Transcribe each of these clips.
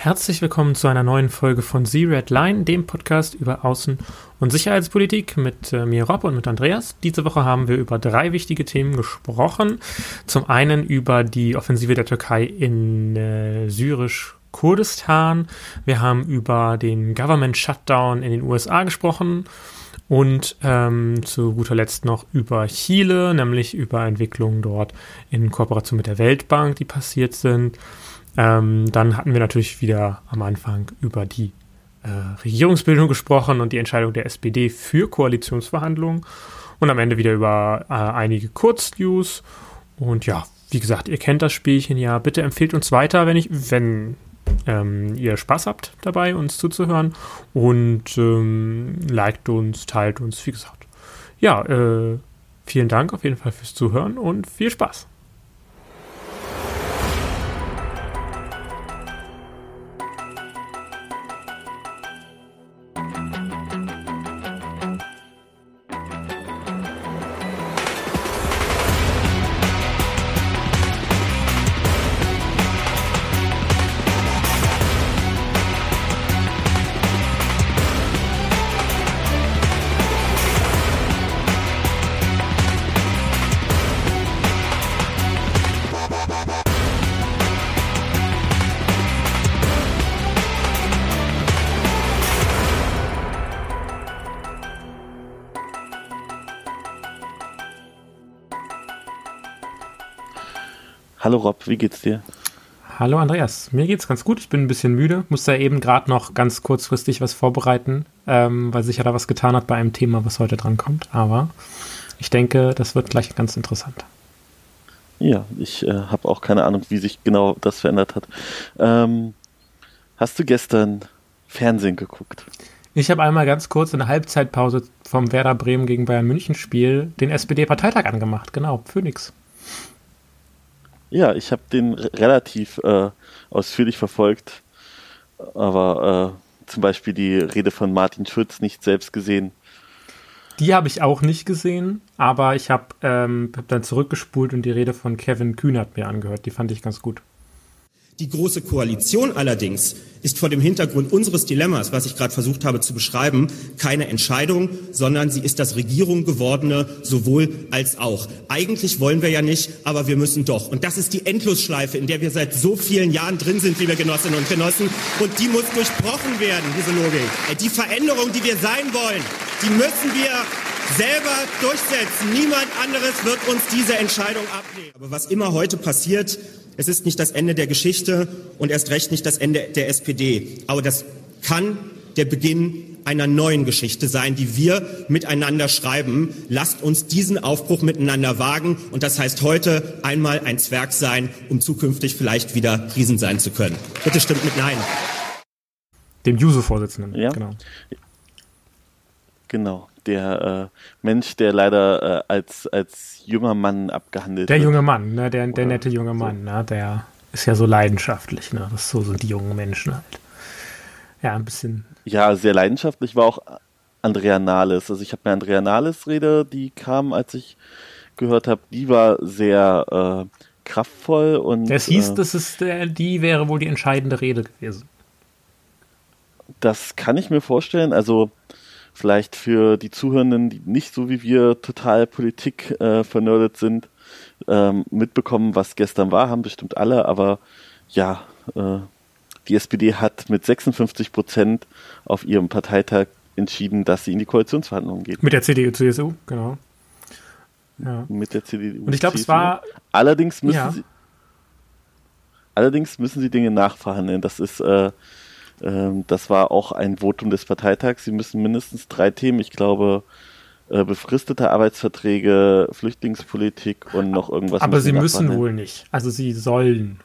Herzlich willkommen zu einer neuen Folge von The Red Line, dem Podcast über Außen- und Sicherheitspolitik mit mir Rob und mit Andreas. Diese Woche haben wir über 3 wichtige Themen gesprochen. Zum einen über die Offensive der Türkei in Syrisch-Kurdistan. Wir haben über den Government Shutdown in den USA gesprochen. Und zu guter Letzt noch über Chile, nämlich über Entwicklungen dort in Kooperation mit der Weltbank, die passiert sind. Dann hatten wir natürlich wieder am Anfang über die Regierungsbildung gesprochen und die Entscheidung der SPD für Koalitionsverhandlungen. Und am Ende wieder über einige Kurznews. Und ja, wie gesagt, ihr kennt das Spielchen ja. Bitte empfehlt uns weiter, wenn ihr Spaß habt dabei, uns zuzuhören, und liked uns, teilt uns, wie gesagt. Ja, vielen Dank auf jeden Fall fürs Zuhören und viel Spaß. Hallo Rob, wie geht's dir? Hallo Andreas, mir geht's ganz gut. Ich bin ein bisschen müde, musste ja eben gerade noch ganz kurzfristig was vorbereiten, weil sich ja da was getan hat bei einem Thema, was heute drankommt. Aber ich denke, das wird gleich ganz interessant. Ja, ich habe auch keine Ahnung, wie sich genau das verändert hat. Hast du gestern Fernsehen geguckt? Ich habe einmal ganz kurz in der Halbzeitpause vom Werder Bremen gegen Bayern München Spiel den SPD-Parteitag angemacht. Genau, Phoenix. Ja, ich habe den relativ ausführlich verfolgt, aber zum Beispiel die Rede von Martin Schulz nicht selbst gesehen. Die habe ich auch nicht gesehen, aber ich habe dann zurückgespult und die Rede von Kevin Kühnert mir angehört. Die fand ich ganz gut. Die Große Koalition allerdings ist vor dem Hintergrund unseres Dilemmas, was ich gerade versucht habe zu beschreiben, keine Entscheidung, sondern sie ist das Regierung gewordene sowohl als auch. Eigentlich wollen wir ja nicht, aber wir müssen doch. Und das ist die Endlosschleife, in der wir seit so vielen Jahren drin sind, liebe Genossinnen und Genossen. Und die muss durchbrochen werden, diese Logik. Die Veränderung, die wir sein wollen, die müssen wir selber durchsetzen. Niemand anderes wird uns diese Entscheidung abnehmen. Aber was immer heute passiert, es ist nicht das Ende der Geschichte und erst recht nicht das Ende der SPD. Aber das kann der Beginn einer neuen Geschichte sein, die wir miteinander schreiben. Lasst uns diesen Aufbruch miteinander wagen. Und das heißt heute einmal ein Zwerg sein, um zukünftig vielleicht wieder Riesen sein zu können. Bitte stimmt mit Nein. Dem Juso-Vorsitzenden, ja? Genau. Der Mensch, der leider als junger Mann abgehandelt wird. Der junge Mann, ne? Der nette junge Mann, ne? Der ist ja so leidenschaftlich, ne? Das so sind die jungen Menschen halt. Ja, ein bisschen. Ja, sehr leidenschaftlich war auch Andrea Nahles. Also ich habe mir Andrea Nahles Rede, die kam, als ich gehört habe, die war sehr kraftvoll und. Es hieß, die wäre wohl die entscheidende Rede gewesen. Das kann ich mir vorstellen. Also vielleicht für die Zuhörenden, die nicht so wie wir total Politik vernördet sind, mitbekommen, was gestern war, haben bestimmt alle, aber ja, die SPD hat mit 56% auf ihrem Parteitag entschieden, dass sie in die Koalitionsverhandlungen geht. Mit der CDU, CSU, genau. Ja. Mit der CDU. Und ich glaube, es war... Allerdings müssen sie Dinge nachverhandeln. Das war auch ein Votum des Parteitags. Sie müssen mindestens 3 Themen, ich glaube, befristete Arbeitsverträge, Flüchtlingspolitik und noch irgendwas. Aber sie müssen wohl nicht. Also sie sollen.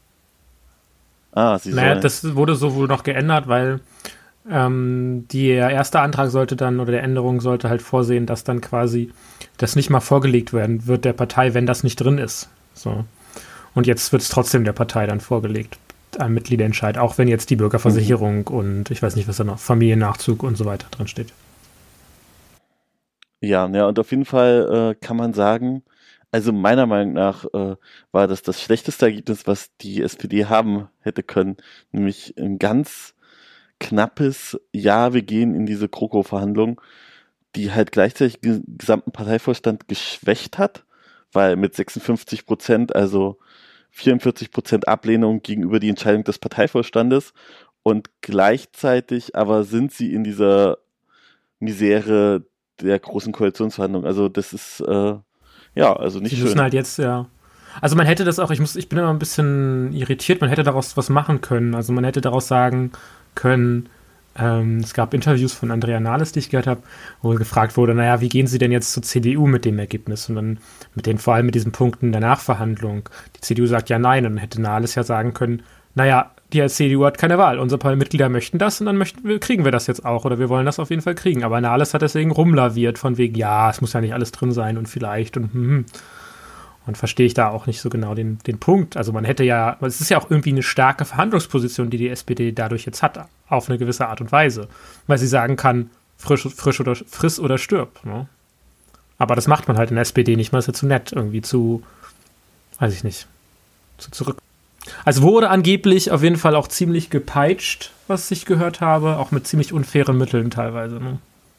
Sie sollen. Das wurde so wohl noch geändert, weil der erste Antrag sollte dann, oder der Änderung sollte halt vorsehen, dass dann quasi das nicht mal vorgelegt werden wird der Partei, wenn das nicht drin ist. So. Und jetzt wird es trotzdem der Partei dann vorgelegt. Ein Mitgliederentscheid, auch wenn jetzt die Bürgerversicherung und ich weiß nicht, was da noch, Familiennachzug und so weiter drin steht. Ja, und auf jeden Fall kann man sagen, Also meiner Meinung nach war das schlechteste Ergebnis, was die SPD haben hätte können, nämlich ein ganz knappes Ja, wir gehen in diese GroKo-Verhandlung, die halt gleichzeitig den gesamten Parteivorstand geschwächt hat, weil mit 56%, also 44% Ablehnung gegenüber die Entscheidung des Parteivorstandes und gleichzeitig aber sind sie in dieser Misere der großen Koalitionsverhandlungen. Also das ist also nicht Sie schön. müssen halt jetzt, ja. Also man hätte das auch, ich bin immer ein bisschen irritiert, man hätte daraus was machen können. Also man hätte daraus sagen können, es gab Interviews von Andrea Nahles, die ich gehört habe, wo gefragt wurde, naja, wie gehen Sie denn jetzt zur CDU mit dem Ergebnis? Und dann vor allem mit diesen Punkten der Nachverhandlung. Die CDU sagt ja nein, und dann hätte Nahles ja sagen können, naja, die CDU hat keine Wahl. Unsere paar Mitglieder möchten das und dann kriegen wir das jetzt auch oder wir wollen das auf jeden Fall kriegen. Aber Nahles hat deswegen rumlaviert von wegen, ja, es muss ja nicht alles drin sein und vielleicht und verstehe ich da auch nicht so genau den Punkt. Also man hätte ja, es ist ja auch irgendwie eine starke Verhandlungsposition, die SPD dadurch jetzt hat, auf eine gewisse Art und Weise. Weil sie sagen kann, friss oder stirb. Ne? Aber das macht man halt in der SPD nicht mal, ist ja zu nett, irgendwie weiß ich nicht, zurück. Also wurde angeblich auf jeden Fall auch ziemlich gepeitscht, was ich gehört habe, auch mit ziemlich unfairen Mitteln teilweise. Ne?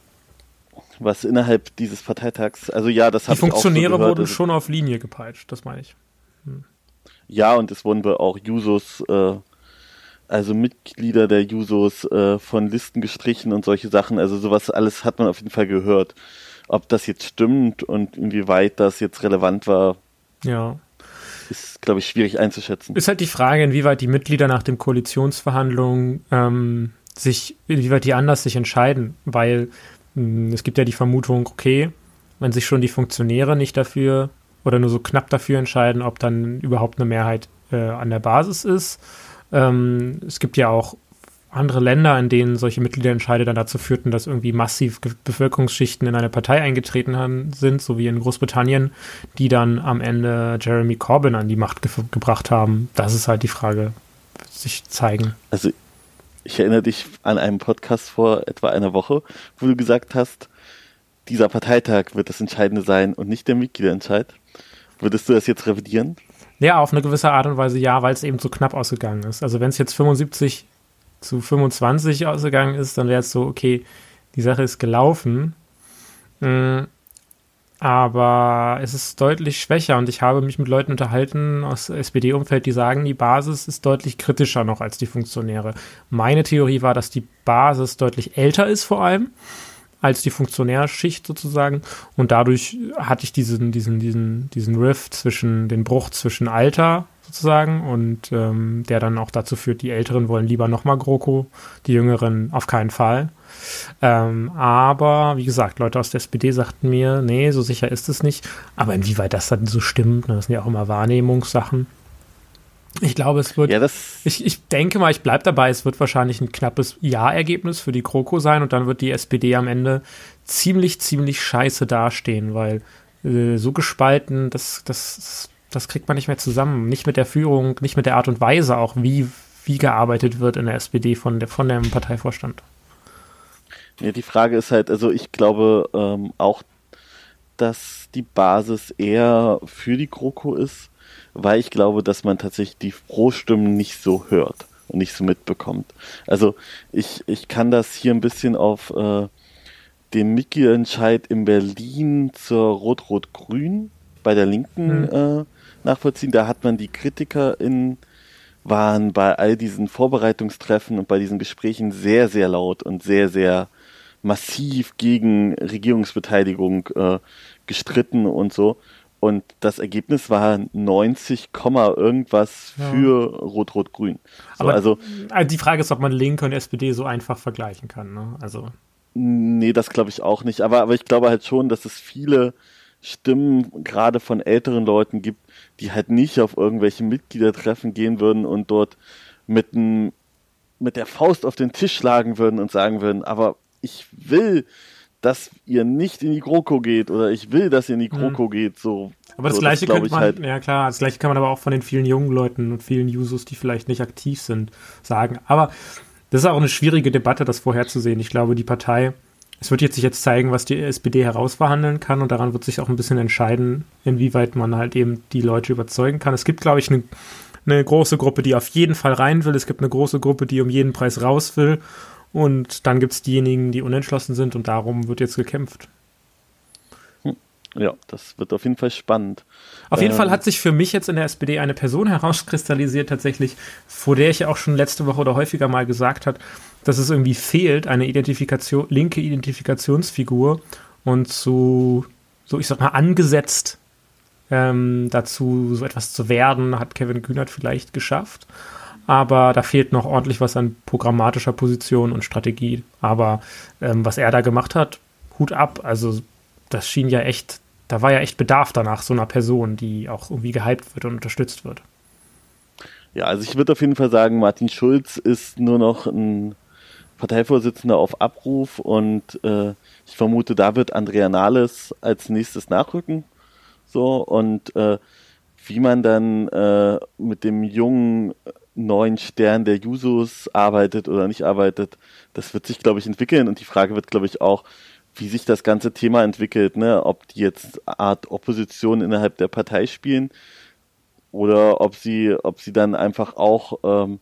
Was innerhalb dieses Parteitags, also ja, das habe ich auch so gehört. Die Funktionäre wurden schon auf Linie gepeitscht, das meine ich. Ja, und es wurden wir auch Jusos, also Mitglieder der Jusos von Listen gestrichen und solche Sachen, also sowas alles hat man auf jeden Fall gehört. Ob das jetzt stimmt und inwieweit das jetzt relevant war, ja, ist, glaube ich, schwierig einzuschätzen. Ist halt die Frage, inwieweit die Mitglieder nach den Koalitionsverhandlungen inwieweit die anders sich entscheiden, weil es gibt ja die Vermutung, okay, wenn sich schon die Funktionäre nicht dafür oder nur so knapp dafür entscheiden, ob dann überhaupt eine Mehrheit an der Basis ist. Es gibt ja auch andere Länder, in denen solche Mitgliederentscheide dann dazu führten, dass irgendwie massiv Bevölkerungsschichten in eine Partei eingetreten sind, so wie in Großbritannien, die dann am Ende Jeremy Corbyn an die Macht gebracht haben. Das ist halt die Frage, wird sich zeigen. Also ich erinnere dich an einen Podcast vor etwa einer Woche, wo du gesagt hast, dieser Parteitag wird das Entscheidende sein und nicht der Mitgliederentscheid. Würdest du das jetzt revidieren? Ja, auf eine gewisse Art und Weise ja, weil es eben so knapp ausgegangen ist. Also wenn es jetzt 75-25 ausgegangen ist, dann wäre es so, okay, die Sache ist gelaufen, aber es ist deutlich schwächer und ich habe mich mit Leuten unterhalten aus SPD-Umfeld, die sagen, die Basis ist deutlich kritischer noch als die Funktionäre. Meine Theorie war, dass die Basis deutlich älter ist vor allem als die Funktionärschicht sozusagen und dadurch hatte ich diesen Rift den Bruch zwischen Alter sozusagen und der dann auch dazu führt, die Älteren wollen lieber nochmal GroKo, die Jüngeren auf keinen Fall. Aber wie gesagt, Leute aus der SPD sagten mir, nee, so sicher ist es nicht. Aber inwieweit das dann so stimmt, das sind ja auch immer Wahrnehmungssachen. Ich glaube, es wird, ich denke mal, ich bleibe dabei, es wird wahrscheinlich ein knappes Ja-Ergebnis für die GroKo sein und dann wird die SPD am Ende ziemlich, ziemlich scheiße dastehen, weil so gespalten, das kriegt man nicht mehr zusammen. Nicht mit der Führung, nicht mit der Art und Weise auch, wie gearbeitet wird in der SPD von dem Parteivorstand. Ja, die Frage ist halt, also ich glaube auch, dass die Basis eher für die GroKo ist, weil ich glaube, dass man tatsächlich die Pro-Stimmen nicht so hört und nicht so mitbekommt. Also ich kann das hier ein bisschen auf den Mitgliederentscheid in Berlin zur Rot-Rot-Grün bei der Linken nachvollziehen. Da hat man die KritikerInnen waren bei all diesen Vorbereitungstreffen und bei diesen Gesprächen sehr, sehr laut und sehr, sehr massiv gegen Regierungsbeteiligung gestritten und so. Und das Ergebnis war 90, irgendwas für Rot-Rot-Grün. So, aber also die Frage ist, ob man Linke und SPD so einfach vergleichen kann. Ne? Also nee, das glaube ich auch nicht. Aber ich glaube halt schon, dass es viele Stimmen gerade von älteren Leuten gibt, die halt nicht auf irgendwelche Mitgliedertreffen gehen würden und dort mit der Faust auf den Tisch schlagen würden und sagen würden, aber ich will, dass ihr nicht in die GroKo geht oder ich will, dass ihr in die GroKo geht. So, aber das Gleiche könnte man, halt, ja klar, das Gleiche kann man aber auch von den vielen jungen Leuten und vielen Jusos, die vielleicht nicht aktiv sind, sagen. Aber das ist auch eine schwierige Debatte, das vorherzusehen. Ich glaube, die Partei Es wird jetzt zeigen, was die SPD herausverhandeln kann und daran wird sich auch ein bisschen entscheiden, inwieweit man halt eben die Leute überzeugen kann. Es gibt, glaube ich, eine große Gruppe, die auf jeden Fall rein will. Es gibt eine große Gruppe, die um jeden Preis raus will. Und dann gibt es diejenigen, die unentschlossen sind und darum wird jetzt gekämpft. Ja, das wird auf jeden Fall spannend. Auf jeden Fall hat sich für mich jetzt in der SPD eine Person herauskristallisiert tatsächlich, vor der ich ja auch schon letzte Woche oder häufiger mal gesagt habe, dass es irgendwie fehlt, eine linke Identifikationsfigur und so ich sag mal, angesetzt dazu, so etwas zu werden, hat Kevin Kühnert vielleicht geschafft. Aber da fehlt noch ordentlich was an programmatischer Position und Strategie. Aber was er da gemacht hat, Hut ab. Also das schien ja echt, da war ja echt Bedarf danach, so einer Person, die auch irgendwie gehypt wird und unterstützt wird. Ja, also ich würde auf jeden Fall sagen, Martin Schulz ist nur noch ein Parteivorsitzender auf Abruf und ich vermute, da wird Andrea Nahles als nächstes nachrücken. So, und wie man dann mit dem jungen neuen Stern der Jusos arbeitet oder nicht arbeitet, das wird sich, glaube ich, entwickeln und die Frage wird, glaube ich, auch, wie sich das ganze Thema entwickelt, ne? Ob die jetzt Art Opposition innerhalb der Partei spielen oder ob sie dann einfach auch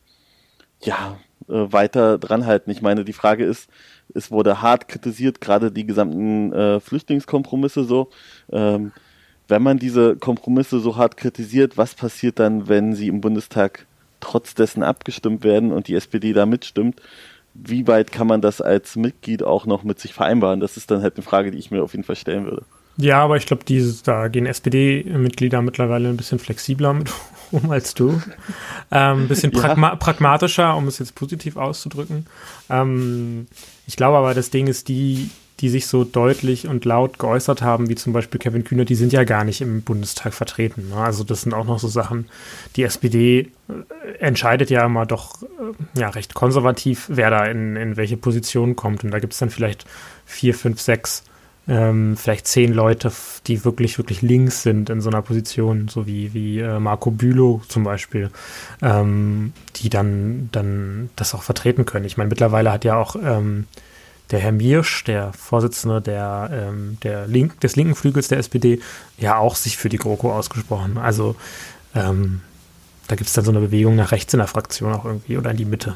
weiter dranhalten. Ich meine, die Frage ist, es wurde hart kritisiert, gerade die gesamten Flüchtlingskompromisse so. Wenn man diese Kompromisse so hart kritisiert, was passiert dann, wenn sie im Bundestag trotz dessen abgestimmt werden und die SPD da mitstimmt? Wie weit kann man das als Mitglied auch noch mit sich vereinbaren? Das ist dann halt eine Frage, die ich mir auf jeden Fall stellen würde. Ja, aber ich glaube, da gehen SPD-Mitglieder mittlerweile ein bisschen flexibler mit um als du. Ein bisschen pragmatischer, um es jetzt positiv auszudrücken. Ich glaube aber, das Ding ist, die sich so deutlich und laut geäußert haben, wie zum Beispiel Kevin Kühnert, die sind ja gar nicht im Bundestag vertreten. Ne? Also das sind auch noch so Sachen, die SPD entscheidet ja immer doch recht konservativ, wer da in welche Position kommt. Und da gibt es dann vielleicht 4, 5, 6, vielleicht 10 Leute, die wirklich, wirklich links sind in so einer Position, so wie Marco Bülow zum Beispiel, die dann das auch vertreten können. Ich meine, mittlerweile hat ja auch der Herr Miersch, der Vorsitzende des linken Flügels der SPD, ja auch sich für die GroKo ausgesprochen. Also da gibt es dann so eine Bewegung nach rechts in der Fraktion auch irgendwie oder in die Mitte.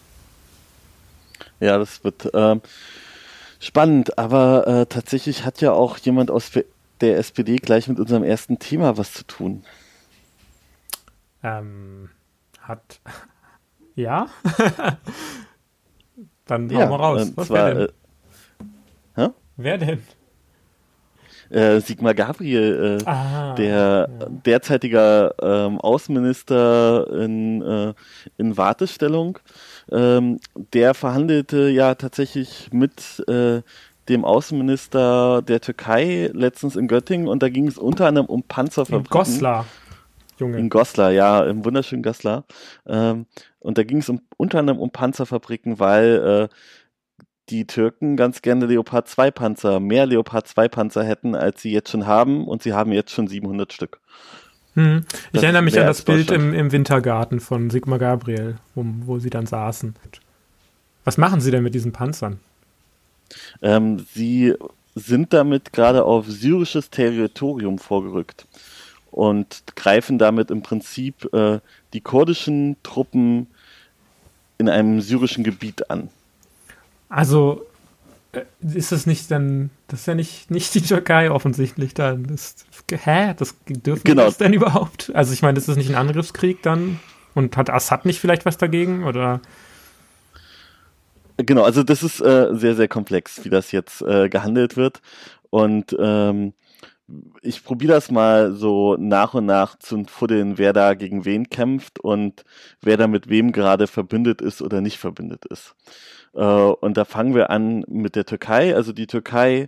Ja, das wird spannend, aber tatsächlich hat ja auch jemand aus der SPD gleich mit unserem ersten Thema was zu tun. Ja? Dann hau mal raus. Was wäre denn? Wer denn? Sigmar Gabriel, der derzeitiger Außenminister in Wartestellung, der verhandelte ja tatsächlich mit dem Außenminister der Türkei letztens in Göttingen und da ging es unter anderem um Panzerfabriken. In Goslar, Junge. In Goslar, ja, im wunderschönen Goslar. Und da ging es unter anderem um Panzerfabriken, weil die Türken ganz gerne Leopard 2 Panzer, mehr Leopard 2 Panzer hätten, als sie jetzt schon haben und sie haben jetzt schon 700 Stück. Ich erinnere mich an das Bild im Wintergarten von Sigmar Gabriel, wo sie dann saßen. Was machen sie denn mit diesen Panzern? Sie sind damit gerade auf syrisches Territorium vorgerückt und greifen damit im Prinzip die kurdischen Truppen in einem syrischen Gebiet an. Also ist das nicht dann, das ist ja nicht die Türkei offensichtlich dann. Das dürfen wir das denn überhaupt? Also ich meine, ist das nicht ein Angriffskrieg dann? Und hat Assad nicht vielleicht was dagegen? Oder? Genau, also das ist sehr, sehr komplex, wie das jetzt gehandelt wird. Und ich probiere das mal so nach und nach zu fuddeln, wer da gegen wen kämpft und wer da mit wem gerade verbündet ist oder nicht verbündet ist. Und da fangen wir an mit der Türkei. Also die Türkei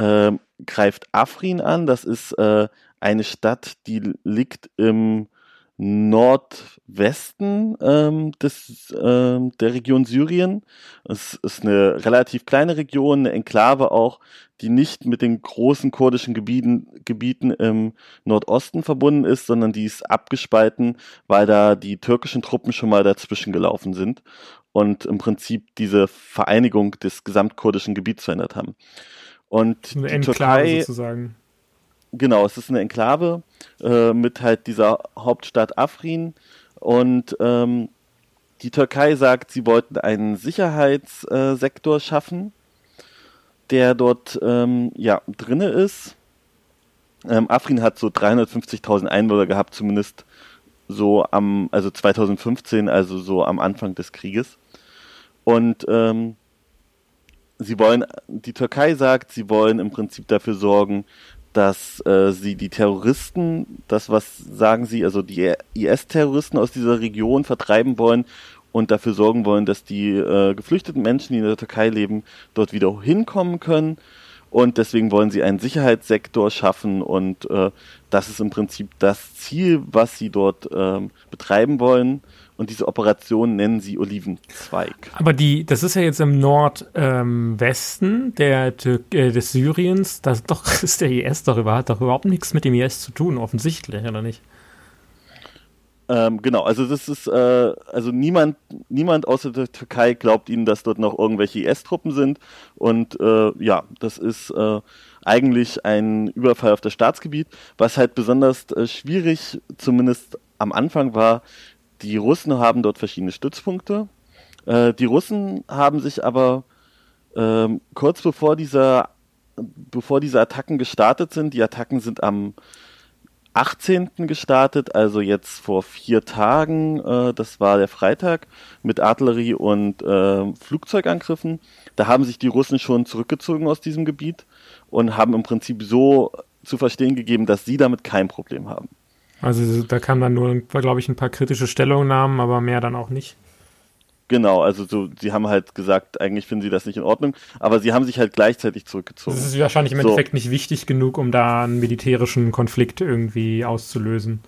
greift Afrin an. Das ist eine Stadt, die liegt im Nordwesten der Region Syrien. Es ist eine relativ kleine Region, eine Enklave auch, die nicht mit den großen kurdischen Gebieten im Nordosten verbunden ist, sondern die ist abgespalten, weil da die türkischen Truppen schon mal dazwischen gelaufen sind und im Prinzip diese Vereinigung des gesamtkurdischen Gebiets verändert haben. Und Eine die Enklave Türkei, sozusagen. genau, es ist eine Enklave mit halt dieser Hauptstadt Afrin und die Türkei sagt, sie wollten einen Sicherheitssektor schaffen, der dort drinne ist. Afrin hat so 350.000 Einwohner gehabt, zumindest so also 2015, also so am Anfang des Krieges. Und die Türkei sagt, sie wollen im Prinzip dafür sorgen, dass sie die Terroristen, also die IS-Terroristen aus dieser Region vertreiben wollen und dafür sorgen wollen, dass die geflüchteten Menschen, die in der Türkei leben, dort wieder hinkommen können. Und deswegen wollen sie einen Sicherheitssektor schaffen und das ist im Prinzip das Ziel, was sie dort betreiben wollen. Und diese Operation nennen sie Olivenzweig. Aber das ist ja jetzt im Nordwesten des Syriens. Das doch ist der IS hat doch überhaupt nichts mit dem IS zu tun, offensichtlich, oder nicht? Genau, also das ist, also niemand außer der Türkei glaubt ihnen, dass dort noch irgendwelche IS-Truppen sind und das ist eigentlich ein Überfall auf das Staatsgebiet, was halt besonders schwierig, zumindest am Anfang war. Die Russen haben dort verschiedene Stützpunkte. Die Russen haben sich aber kurz bevor diese Attacken gestartet sind, die Attacken sind am 18. gestartet, also jetzt vor 4 Tagen, das war der Freitag, mit Artillerie und Flugzeugangriffen. Da haben sich die Russen schon zurückgezogen aus diesem Gebiet und haben im Prinzip so zu verstehen gegeben, dass sie damit kein Problem haben. Also da kamen dann nur, glaube ich, ein paar kritische Stellungnahmen, aber mehr dann auch nicht. Genau, also sie haben halt gesagt, eigentlich finden sie das nicht in Ordnung, aber sie haben sich halt gleichzeitig zurückgezogen. Das ist wahrscheinlich im Endeffekt nicht wichtig genug, um da einen militärischen Konflikt irgendwie auszulösen.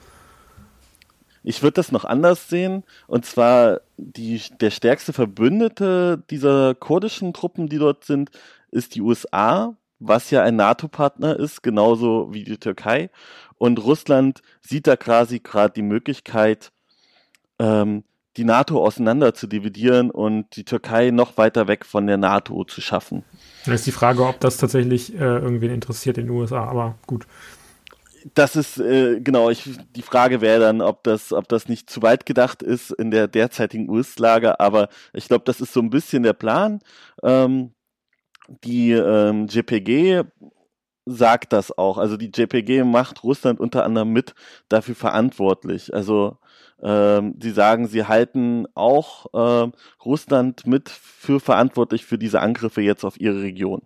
Ich würde das noch anders sehen, und zwar der stärkste Verbündete dieser kurdischen Truppen, die dort sind, ist die USA, was ja ein NATO-Partner ist, genauso wie die Türkei. Und Russland sieht da quasi gerade die Möglichkeit, die NATO auseinander zu dividieren und die Türkei noch weiter weg von der NATO zu schaffen. Dann ist die Frage, ob das tatsächlich irgendwen interessiert in den USA, aber gut. Das ist, die Frage wäre dann, ob das nicht zu weit gedacht ist in der derzeitigen US-Lage, aber ich glaube, das ist so ein bisschen der Plan. Die JPG sagt das auch. Also die JPG macht Russland unter anderem mit dafür verantwortlich. Also sie sagen, sie halten auch Russland mit für verantwortlich für diese Angriffe jetzt auf ihre Region.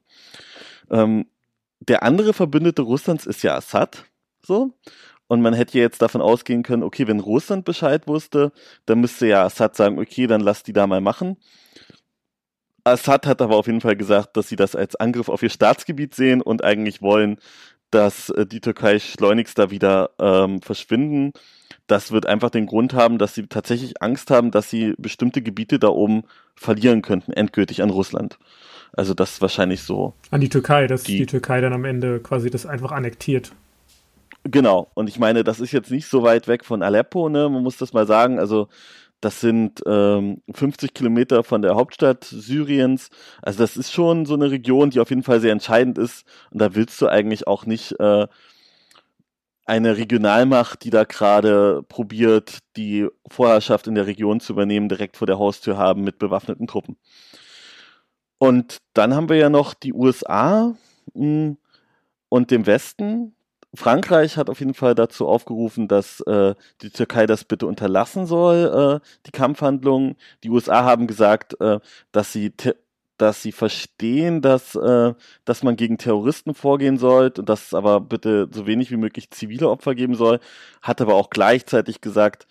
Der andere Verbündete Russlands ist ja Assad. So. Und man hätte jetzt davon ausgehen können, okay, wenn Russland Bescheid wusste, dann müsste ja Assad sagen, okay, dann lass die da mal machen. Assad hat aber auf jeden Fall gesagt, dass sie das als Angriff auf ihr Staatsgebiet sehen und eigentlich wollen, dass die Türkei schleunigst da wieder verschwinden. Das wird einfach den Grund haben, dass sie tatsächlich Angst haben, dass sie bestimmte Gebiete da oben verlieren könnten, endgültig an Russland. Also das ist wahrscheinlich so. An die Türkei, dass die Türkei dann am Ende quasi das einfach annektiert. Genau, und ich meine, das ist jetzt nicht so weit weg von Aleppo, ne? Man muss das mal sagen, also das sind 50 Kilometer von der Hauptstadt Syriens. Also das ist schon so eine Region, die auf jeden Fall sehr entscheidend ist. Und da willst du eigentlich auch nicht eine Regionalmacht, die da gerade probiert, die Vorherrschaft in der Region zu übernehmen, direkt vor der Haustür haben mit bewaffneten Truppen. Und dann haben wir ja noch die USA und den Westen. Frankreich hat auf jeden Fall dazu aufgerufen, dass die Türkei das bitte unterlassen soll, die Kampfhandlungen. Die USA haben gesagt, dass sie verstehen, dass man gegen Terroristen vorgehen soll und dass es aber bitte so wenig wie möglich zivile Opfer geben soll. Hat aber auch gleichzeitig gesagt,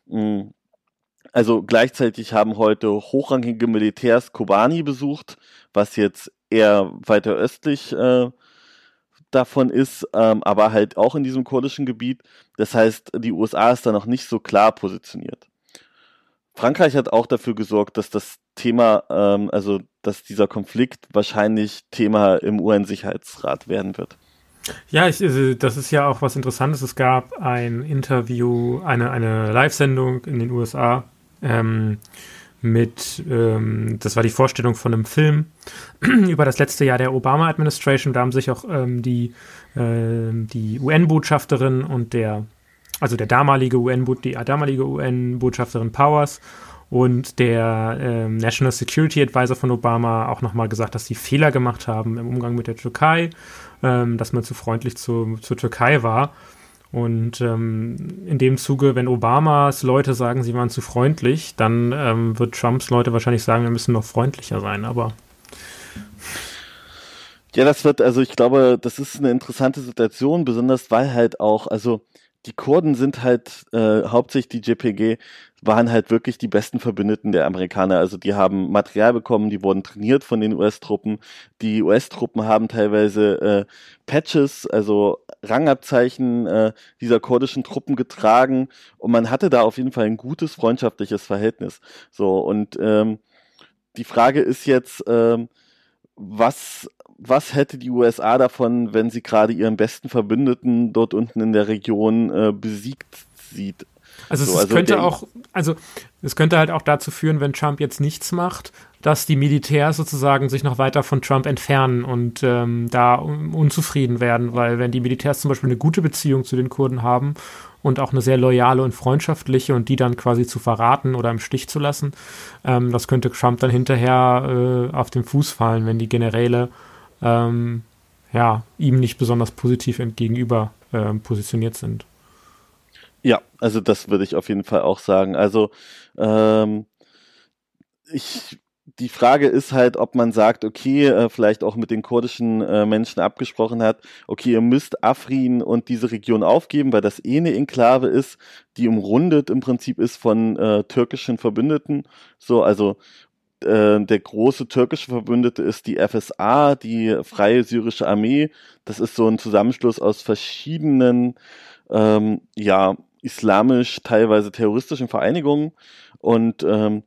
gleichzeitig haben heute hochrangige Militärs Kobani besucht, was jetzt eher weiter östlich davon ist, aber halt auch in diesem kurdischen Gebiet. Das heißt, die USA ist da noch nicht so klar positioniert. Frankreich hat auch dafür gesorgt, dass das Thema, also dass dieser Konflikt wahrscheinlich Thema im UN-Sicherheitsrat werden wird. Ja, das ist ja auch was Interessantes. Es gab ein Interview, eine Live-Sendung in den USA das war die Vorstellung von einem Film über das letzte Jahr der Obama-Administration. Da haben sich auch die UN-Botschafterin und die damalige UN-Botschafterin Powers und der National Security Advisor von Obama auch nochmal gesagt, dass sie Fehler gemacht haben im Umgang mit der Türkei, dass man zu freundlich zur Türkei war. Und in dem Zuge, wenn Obamas Leute sagen, sie waren zu freundlich, dann wird Trumps Leute wahrscheinlich sagen, wir müssen noch freundlicher sein, aber... Ja, ich glaube, das ist eine interessante Situation, besonders weil halt auch, also die Kurden sind halt, hauptsächlich die JPG, waren halt wirklich die besten Verbündeten der Amerikaner. Also die haben Material bekommen, die wurden trainiert von den US-Truppen. Die US-Truppen haben teilweise Patches, also Rangabzeichen dieser kurdischen Truppen getragen. Und man hatte da auf jeden Fall ein gutes freundschaftliches Verhältnis. So, und die Frage ist jetzt, was hätte die USA davon, wenn sie gerade ihren besten Verbündeten dort unten in der Region besiegt sieht? Es könnte halt auch dazu führen, wenn Trump jetzt nichts macht, dass die Militärs sozusagen sich noch weiter von Trump entfernen und da unzufrieden werden, weil wenn die Militärs zum Beispiel eine gute Beziehung zu den Kurden haben und auch eine sehr loyale und freundschaftliche und die dann quasi zu verraten oder im Stich zu lassen, das könnte Trump dann hinterher auf den Fuß fallen, wenn die Generäle ihm nicht besonders positiv gegenüber positioniert sind. Ja, also das würde ich auf jeden Fall auch sagen. Also die Frage ist halt, ob man sagt, okay, vielleicht auch mit den kurdischen Menschen abgesprochen hat, okay, ihr müsst Afrin und diese Region aufgeben, weil das eine Enklave ist, die umrundet im Prinzip ist von türkischen Verbündeten. So, also der große türkische Verbündete ist die FSA, die Freie Syrische Armee. Das ist so ein Zusammenschluss aus verschiedenen islamisch, teilweise terroristischen Vereinigungen und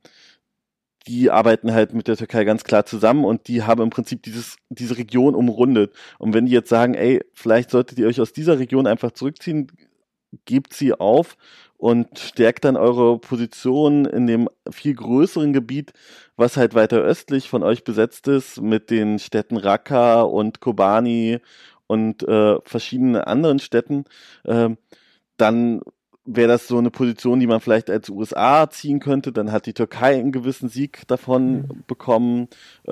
die arbeiten halt mit der Türkei ganz klar zusammen und die haben im Prinzip diese Region umrundet. Und wenn die jetzt sagen, ey, vielleicht solltet ihr euch aus dieser Region einfach zurückziehen, gebt sie auf und stärkt dann eure Position in dem viel größeren Gebiet, was halt weiter östlich von euch besetzt ist, mit den Städten Raqqa und Kobani und verschiedenen anderen Städten, dann wäre das so eine Position, die man vielleicht als USA ziehen könnte. Dann hat die Türkei einen gewissen Sieg davon bekommen.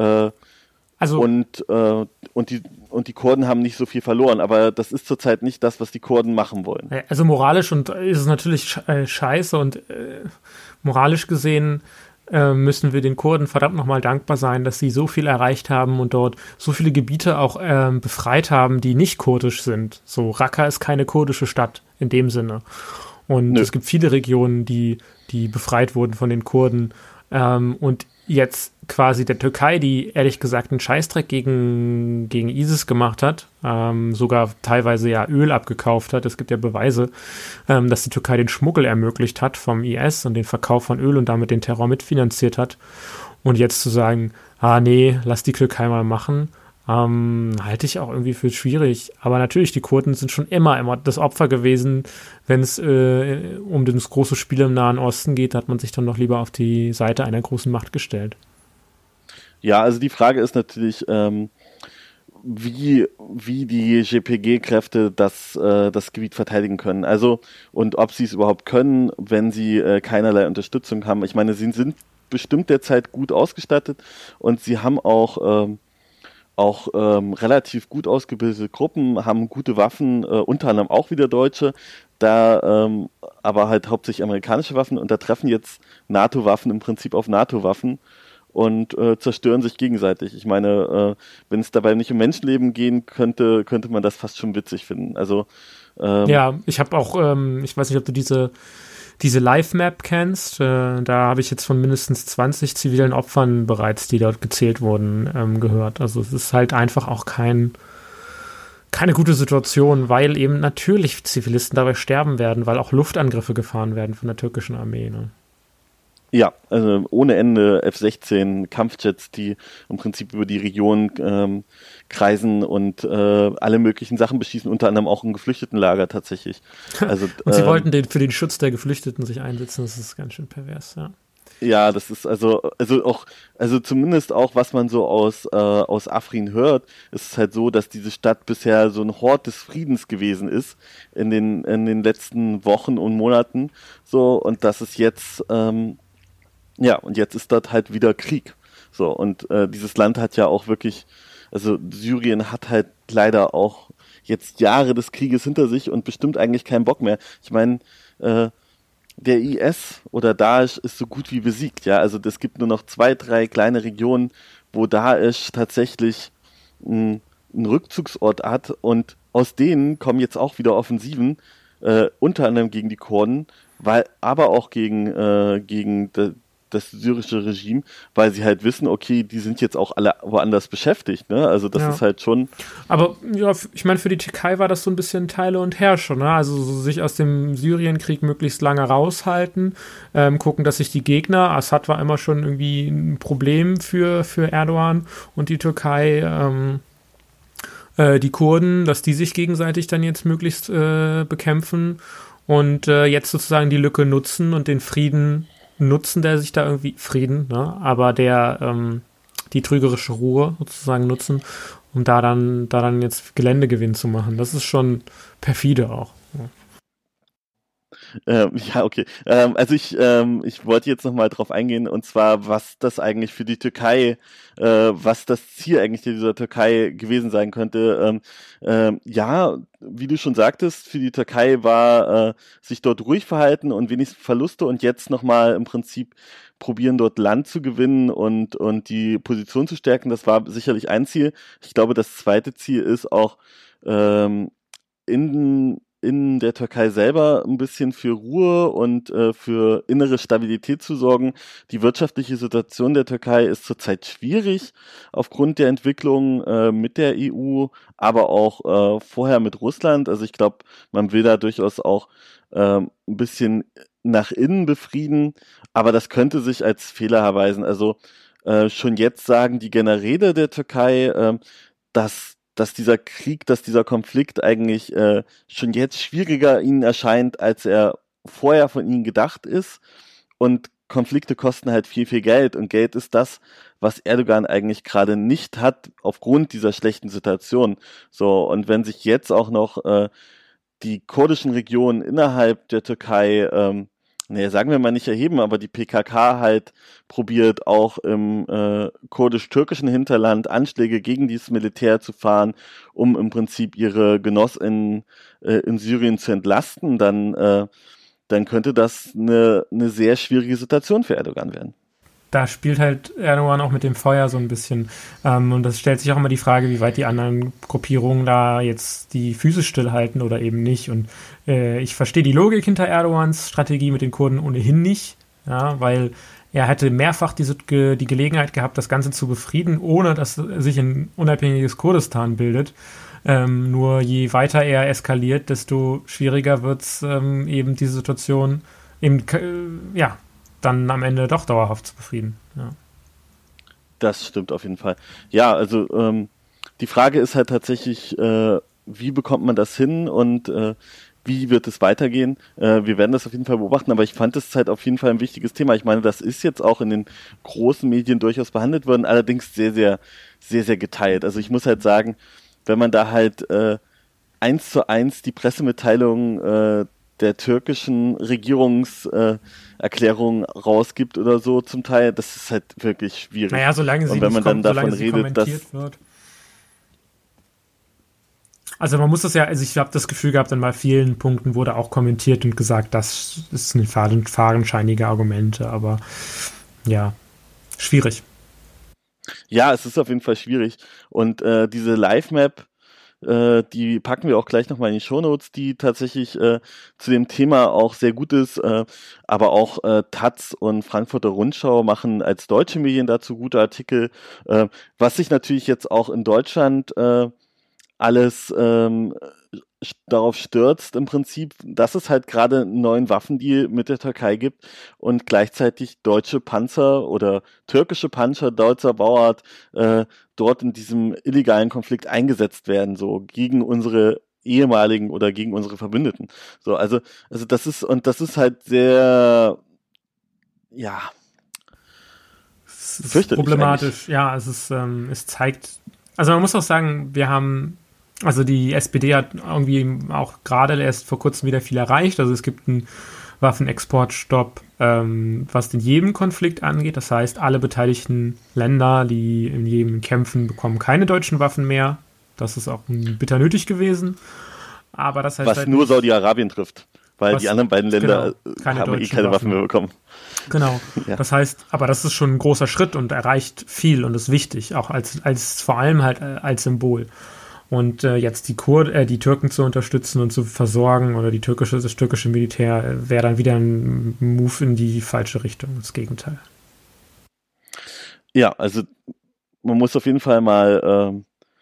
Und die Kurden haben nicht so viel verloren. Aber das ist zurzeit nicht das, was die Kurden machen wollen. Also moralisch ist es natürlich scheiße und moralisch gesehen müssen wir den Kurden verdammt nochmal dankbar sein, dass sie so viel erreicht haben und dort so viele Gebiete auch befreit haben, die nicht kurdisch sind. So, Raqqa ist keine kurdische Stadt in dem Sinne. Und es gibt viele Regionen, die befreit wurden von den Kurden. Und jetzt quasi der Türkei, die ehrlich gesagt einen Scheißdreck gegen ISIS gemacht hat, sogar teilweise ja Öl abgekauft hat. Es gibt ja Beweise, dass die Türkei den Schmuggel ermöglicht hat vom IS und den Verkauf von Öl und damit den Terror mitfinanziert hat. Und jetzt zu sagen, lass die Türkei mal machen, halte ich auch irgendwie für schwierig. Aber natürlich, die Kurden sind schon immer das Opfer gewesen. Wenn es um das große Spiel im Nahen Osten geht, hat man sich dann doch lieber auf die Seite einer großen Macht gestellt. Ja, also die Frage ist natürlich, wie die JPG-Kräfte das Gebiet verteidigen können. Also, und ob sie es überhaupt können, wenn sie keinerlei Unterstützung haben. Ich meine, sie sind bestimmt derzeit gut ausgestattet und sie haben auch relativ gut ausgebildete Gruppen, haben gute Waffen, unter anderem auch wieder deutsche, aber halt hauptsächlich amerikanische Waffen und da treffen jetzt NATO-Waffen im Prinzip auf NATO-Waffen und zerstören sich gegenseitig. Ich meine, wenn es dabei nicht um Menschenleben gehen könnte man das fast schon witzig finden. Also ich habe auch, ich weiß nicht, ob du diese Live-Map kennst, da habe ich jetzt von mindestens 20 zivilen Opfern bereits, die dort gezählt wurden, gehört. Also es ist halt einfach auch kein keine gute Situation, weil eben natürlich Zivilisten dabei sterben werden, weil auch Luftangriffe gefahren werden von der türkischen Armee. Ne? Ja, also ohne Ende F-16 Kampfjets, die im Prinzip über die Region kreisen und alle möglichen Sachen beschießen, unter anderem auch ein Geflüchtetenlager tatsächlich. Also, und sie wollten für den Schutz der Geflüchteten sich einsetzen, das ist ganz schön pervers, ja. Ja, das ist also zumindest auch, was man so aus Afrin hört, ist es halt so, dass diese Stadt bisher so ein Hort des Friedens gewesen ist in den letzten Wochen und Monaten, so, und dass es jetzt, und jetzt ist dort halt wieder Krieg, so, und dieses Land hat ja auch wirklich, also Syrien hat halt leider auch jetzt Jahre des Krieges hinter sich und bestimmt eigentlich keinen Bock mehr. Ich meine, der IS oder Daesh ist so gut wie besiegt, ja, also es gibt nur noch 2, 3 kleine Regionen, wo Daesh tatsächlich einen Rückzugsort hat, und aus denen kommen jetzt auch wieder Offensiven, unter anderem gegen die Kurden, aber auch gegen das syrische Regime, weil sie halt wissen, okay, die sind jetzt auch alle woanders beschäftigt, ne? Also das ist halt schon... Aber ja, ich meine, für die Türkei war das so ein bisschen Teile und Herrsche, ne? Also so sich aus dem Syrienkrieg möglichst lange raushalten, gucken, dass sich die Gegner, Assad war immer schon irgendwie ein Problem für Erdogan und die Türkei, die Kurden, dass die sich gegenseitig dann jetzt möglichst bekämpfen und jetzt sozusagen die Lücke nutzen und den Frieden nutzen, der sich da irgendwie Frieden, ne? Aber die trügerische Ruhe sozusagen nutzen, um da dann jetzt Geländegewinn zu machen. Das ist schon perfide auch. Ja, okay. Also ich wollte jetzt nochmal drauf eingehen, und zwar, was das eigentlich für die Türkei, was das Ziel eigentlich dieser Türkei gewesen sein könnte. Ja, wie du schon sagtest, für die Türkei war sich dort ruhig verhalten und wenig Verluste, und jetzt nochmal im Prinzip probieren, dort Land zu gewinnen und die Position zu stärken. Das war sicherlich ein Ziel. Ich glaube, das zweite Ziel ist auch in der Türkei selber ein bisschen für Ruhe und für innere Stabilität zu sorgen. Die wirtschaftliche Situation der Türkei ist zurzeit schwierig aufgrund der Entwicklung mit der EU, aber auch vorher mit Russland. Also ich glaube, man will da durchaus auch ein bisschen nach innen befrieden, aber das könnte sich als Fehler erweisen. Also schon jetzt sagen die Generäle der Türkei, dass dieser Krieg, dass dieser Konflikt eigentlich schon jetzt schwieriger ihnen erscheint, als er vorher von ihnen gedacht ist. Und Konflikte kosten halt viel, viel Geld. Und Geld ist das, was Erdogan eigentlich gerade nicht hat, aufgrund dieser schlechten Situation. So, und wenn sich jetzt auch noch die kurdischen Regionen innerhalb der Türkei sagen wir mal nicht erheben, aber die PKK halt probiert auch im kurdisch-türkischen Hinterland Anschläge gegen dieses Militär zu fahren, um im Prinzip ihre Genossinnen in Syrien zu entlasten, dann könnte das eine sehr schwierige Situation für Erdogan werden. Da spielt halt Erdogan auch mit dem Feuer so ein bisschen. Und das stellt sich auch immer die Frage, wie weit die anderen Gruppierungen da jetzt die Füße stillhalten oder eben nicht. Und ich verstehe die Logik hinter Erdogans Strategie mit den Kurden ohnehin nicht, ja, weil er hätte mehrfach die Gelegenheit gehabt, das Ganze zu befrieden, ohne dass sich ein unabhängiges Kurdistan bildet. Nur je weiter er eskaliert, desto schwieriger wird es eben diese Situation eben, dann am Ende doch dauerhaft zu befrieden. Ja. Das stimmt auf jeden Fall. Ja, also die Frage ist halt tatsächlich, wie bekommt man das hin und wie wird es weitergehen? Wir werden das auf jeden Fall beobachten, aber ich fand es halt auf jeden Fall ein wichtiges Thema. Ich meine, das ist jetzt auch in den großen Medien durchaus behandelt worden, allerdings sehr, sehr, sehr, sehr geteilt. Also ich muss halt sagen, wenn man da halt 1:1 die Pressemitteilung der türkischen Regierungserklärung rausgibt oder so zum Teil, das ist halt wirklich schwierig. Naja, solange sie und wenn man dann davon redet, dass wird. Also man muss das ja, also ich habe das Gefühl gehabt, an mal vielen Punkten wurde auch kommentiert und gesagt, das ist eine fadenscheinige Argumente, aber ja, schwierig. Ja, es ist auf jeden Fall schwierig. Und diese Live-Map, die packen wir auch gleich nochmal in die Shownotes, die tatsächlich zu dem Thema auch sehr gut ist, aber auch Taz und Frankfurter Rundschau machen als deutsche Medien dazu gute Artikel, was sich natürlich jetzt auch in Deutschland alles darauf stürzt im Prinzip, dass es halt gerade einen neuen Waffendeal mit der Türkei gibt und gleichzeitig deutsche Panzer oder türkische Panzer deutscher Bauart dort in diesem illegalen Konflikt eingesetzt werden, so gegen unsere ehemaligen oder gegen unsere Verbündeten. So, also das ist halt sehr, ja, es ist problematisch. Ja, es zeigt, also man muss auch sagen, also die SPD hat irgendwie auch gerade erst vor kurzem wieder viel erreicht. Also es gibt einen Waffenexportstopp, was den Jemen-Konflikt angeht. Das heißt, alle beteiligten Länder, die in Jemen kämpfen, bekommen keine deutschen Waffen mehr. Das ist auch bitter nötig gewesen. Aber das heißt was halt nur Saudi-Arabien trifft, weil die anderen beiden Länder haben keine Waffen mehr bekommen. Genau. Ja. Das heißt, aber das ist schon ein großer Schritt und erreicht viel und ist wichtig, auch als vor allem halt als Symbol. Und jetzt die Türken zu unterstützen und zu versorgen oder das türkische Militär wäre dann wieder ein Move in die falsche Richtung, das Gegenteil. Ja, also man muss auf jeden Fall mal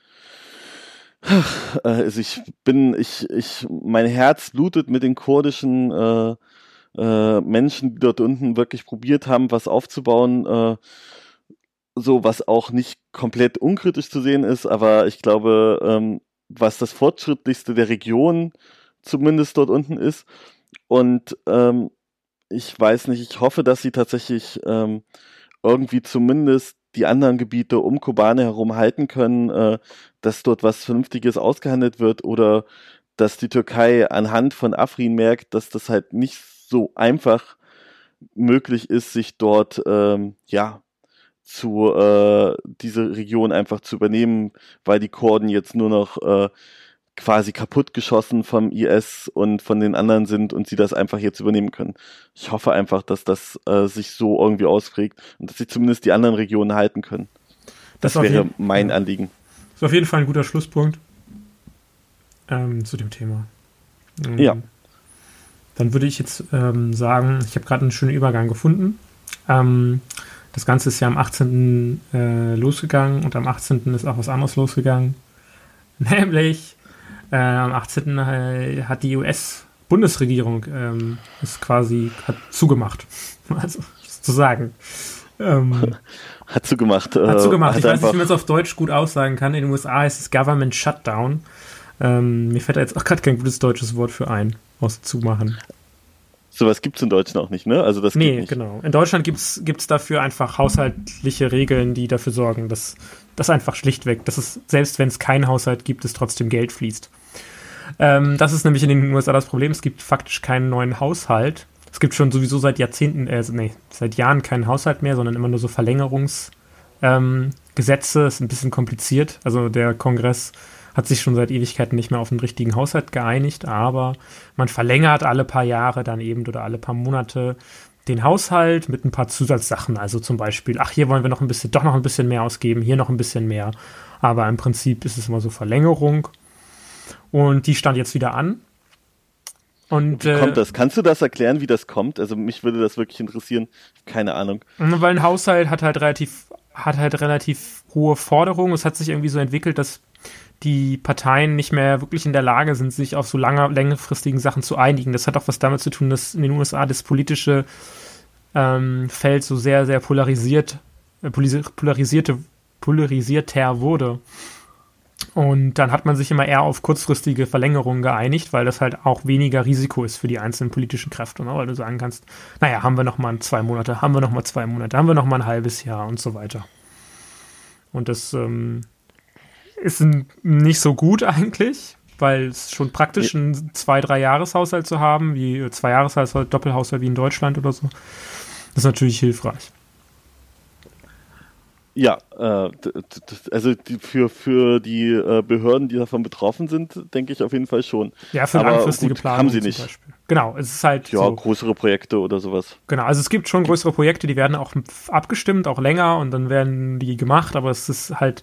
also mein Herz blutet mit den kurdischen Menschen, die dort unten wirklich probiert haben, was aufzubauen, so was auch nicht komplett unkritisch zu sehen ist, aber ich glaube, was das Fortschrittlichste der Region zumindest dort unten ist. Und ich weiß nicht, ich hoffe, dass sie tatsächlich irgendwie zumindest die anderen Gebiete um Kobane herum halten können, dass dort was Vernünftiges ausgehandelt wird oder dass die Türkei anhand von Afrin merkt, dass das halt nicht so einfach möglich ist, sich dort diese Region einfach zu übernehmen, weil die Kurden jetzt nur noch quasi kaputtgeschossen vom IS und von den anderen sind und sie das einfach jetzt übernehmen können. Ich hoffe einfach, dass das sich so irgendwie ausprägt und dass sie zumindest die anderen Regionen halten können. Das wäre mein Anliegen. Das ist auf jeden Fall ein guter Schlusspunkt zu dem Thema. Ja. Dann würde ich jetzt sagen, ich habe gerade einen schönen Übergang gefunden. Das Ganze ist ja am 18. Losgegangen und am 18. ist auch was anderes losgegangen. Nämlich am 18. Hat die US-Bundesregierung hat zugemacht. Also sozusagen. Hat zugemacht. Hat zugemacht. Ich weiß nicht, wie man es auf Deutsch gut aussagen kann. In den USA heißt es Government Shutdown. Mir fällt da jetzt auch gerade kein gutes deutsches Wort für ein, aus zumachen. Sowas gibt es in Deutschland auch nicht, ne? Also das geht nicht. Genau. In Deutschland gibt's dafür einfach haushaltliche Regeln, die dafür sorgen, dass das einfach schlichtweg, dass es, selbst wenn es keinen Haushalt gibt, es trotzdem Geld fließt. Das ist nämlich in den USA das Problem. Es gibt faktisch keinen neuen Haushalt. Es gibt schon sowieso seit Jahren keinen Haushalt mehr, sondern immer nur so Verlängerungsgesetze. Ist ein bisschen kompliziert. Also der Kongress hat sich schon seit Ewigkeiten nicht mehr auf einen richtigen Haushalt geeinigt, aber man verlängert alle paar Jahre dann eben oder alle paar Monate den Haushalt mit ein paar Zusatzsachen. Also zum Beispiel, hier wollen wir noch ein bisschen mehr ausgeben, hier noch ein bisschen mehr. Aber im Prinzip ist es immer so Verlängerung. Und die stand jetzt wieder an. Und, wie kommt das? Kannst du das erklären, wie das kommt? Also mich würde das wirklich interessieren. Keine Ahnung. Weil ein Haushalt hat halt relativ hohe Forderungen. Es hat sich irgendwie so entwickelt, dass die Parteien nicht mehr wirklich in der Lage sind, sich auf so längerfristigen Sachen zu einigen. Das hat auch was damit zu tun, dass in den USA das politische Feld so sehr, sehr polarisiert polarisierter wurde. Und dann hat man sich immer eher auf kurzfristige Verlängerungen geeinigt, weil das halt auch weniger Risiko ist für die einzelnen politischen Kräfte, ne? Weil du sagen kannst, naja, haben wir noch mal 2 Monate, haben wir noch mal 2 Monate, haben wir noch mal ein halbes Jahr und so weiter. Und das ist nicht so gut eigentlich, weil es schon praktisch einen 2-3 Jahreshaushalt zu haben, wie 2 Jahreshaushalt, Doppelhaushalt wie in Deutschland oder so. Das ist natürlich hilfreich. Ja, also für die Behörden, die davon betroffen sind, denke ich auf jeden Fall schon. Ja, für langfristige Planung haben sie nicht. Zum Beispiel. Genau, es ist halt ja, so größere Projekte oder sowas. Genau, also es gibt schon größere Projekte, die werden auch abgestimmt, auch länger und dann werden die gemacht, aber es ist halt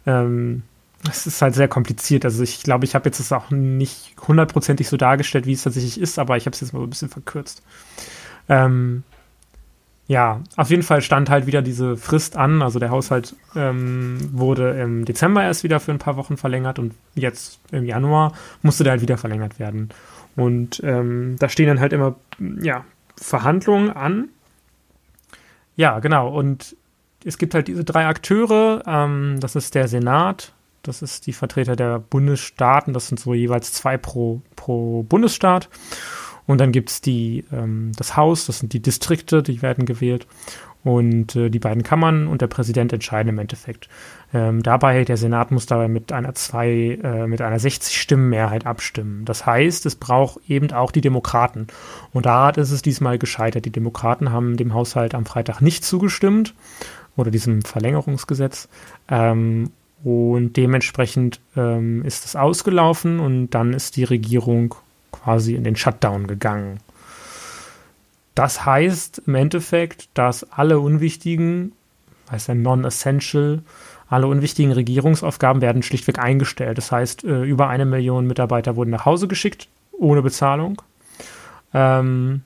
sehr kompliziert. Also ich glaube, ich habe jetzt das auch nicht 100%ig so dargestellt, wie es tatsächlich ist, aber ich habe es jetzt mal so ein bisschen verkürzt. Ja, auf jeden Fall stand halt wieder diese Frist an. Also der Haushalt wurde im Dezember erst wieder für ein paar Wochen verlängert und jetzt im Januar musste der halt wieder verlängert werden. Und da stehen dann halt immer Verhandlungen an. Ja, genau. Und es gibt halt diese 3 Akteure. Das ist der Senat, das ist die Vertreter der Bundesstaaten. Das sind so jeweils 2 pro Bundesstaat. Und dann gibt es das Haus, das sind die Distrikte, die werden gewählt. Und die beiden Kammern und der Präsident entscheiden im Endeffekt. Der Senat muss dabei mit einer 60-Stimmen-Mehrheit abstimmen. Das heißt, es braucht eben auch die Demokraten. Und da ist es diesmal gescheitert. Die Demokraten haben dem Haushalt am Freitag nicht zugestimmt oder diesem Verlängerungsgesetz. Und dementsprechend ist es ausgelaufen und dann ist die Regierung quasi in den Shutdown gegangen. Das heißt im Endeffekt, dass alle unwichtigen, non-essential, alle unwichtigen Regierungsaufgaben werden schlichtweg eingestellt. Das heißt, über 1 Million Mitarbeiter wurden nach Hause geschickt, ohne Bezahlung. Und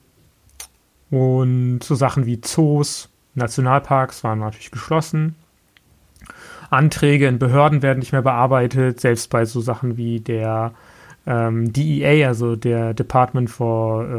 so Sachen wie Zoos, Nationalparks waren natürlich geschlossen. Anträge in Behörden werden nicht mehr bearbeitet, selbst bei so Sachen wie der DEA, also der Department für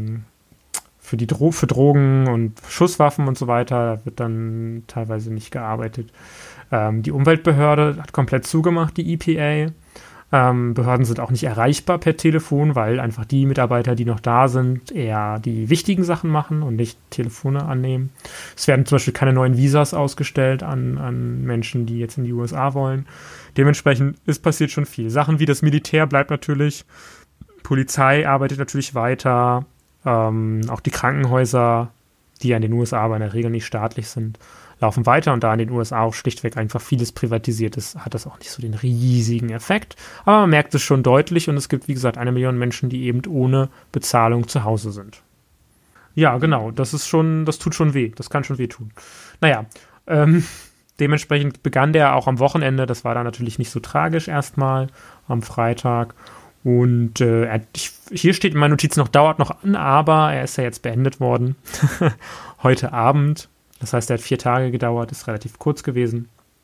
Drogen und Schusswaffen und so weiter, da wird dann teilweise nicht gearbeitet. Die Umweltbehörde hat komplett zugemacht, die EPA. Behörden sind auch nicht erreichbar per Telefon, weil einfach die Mitarbeiter, die noch da sind, eher die wichtigen Sachen machen und nicht Telefone annehmen. Es werden zum Beispiel keine neuen Visas ausgestellt an Menschen, die jetzt in die USA wollen. Dementsprechend passiert schon viel. Sachen wie das Militär bleibt natürlich, Polizei arbeitet natürlich weiter, auch die Krankenhäuser, die ja in den USA aber in der Regel nicht staatlich sind, laufen weiter und da in den USA auch schlichtweg einfach vieles privatisiert ist, hat das auch nicht so den riesigen Effekt. Aber man merkt es schon deutlich und es gibt, wie gesagt, 1 Million Menschen, die eben ohne Bezahlung zu Hause sind. Ja, genau, das tut schon weh, das kann schon wehtun. Naja, dementsprechend begann der auch am Wochenende, das war dann natürlich nicht so tragisch erstmal, am Freitag. Und hier steht in meinen Notizen dauert noch an, aber er ist ja jetzt beendet worden, heute Abend. Das heißt, er hat 4 Tage gedauert, ist relativ kurz gewesen.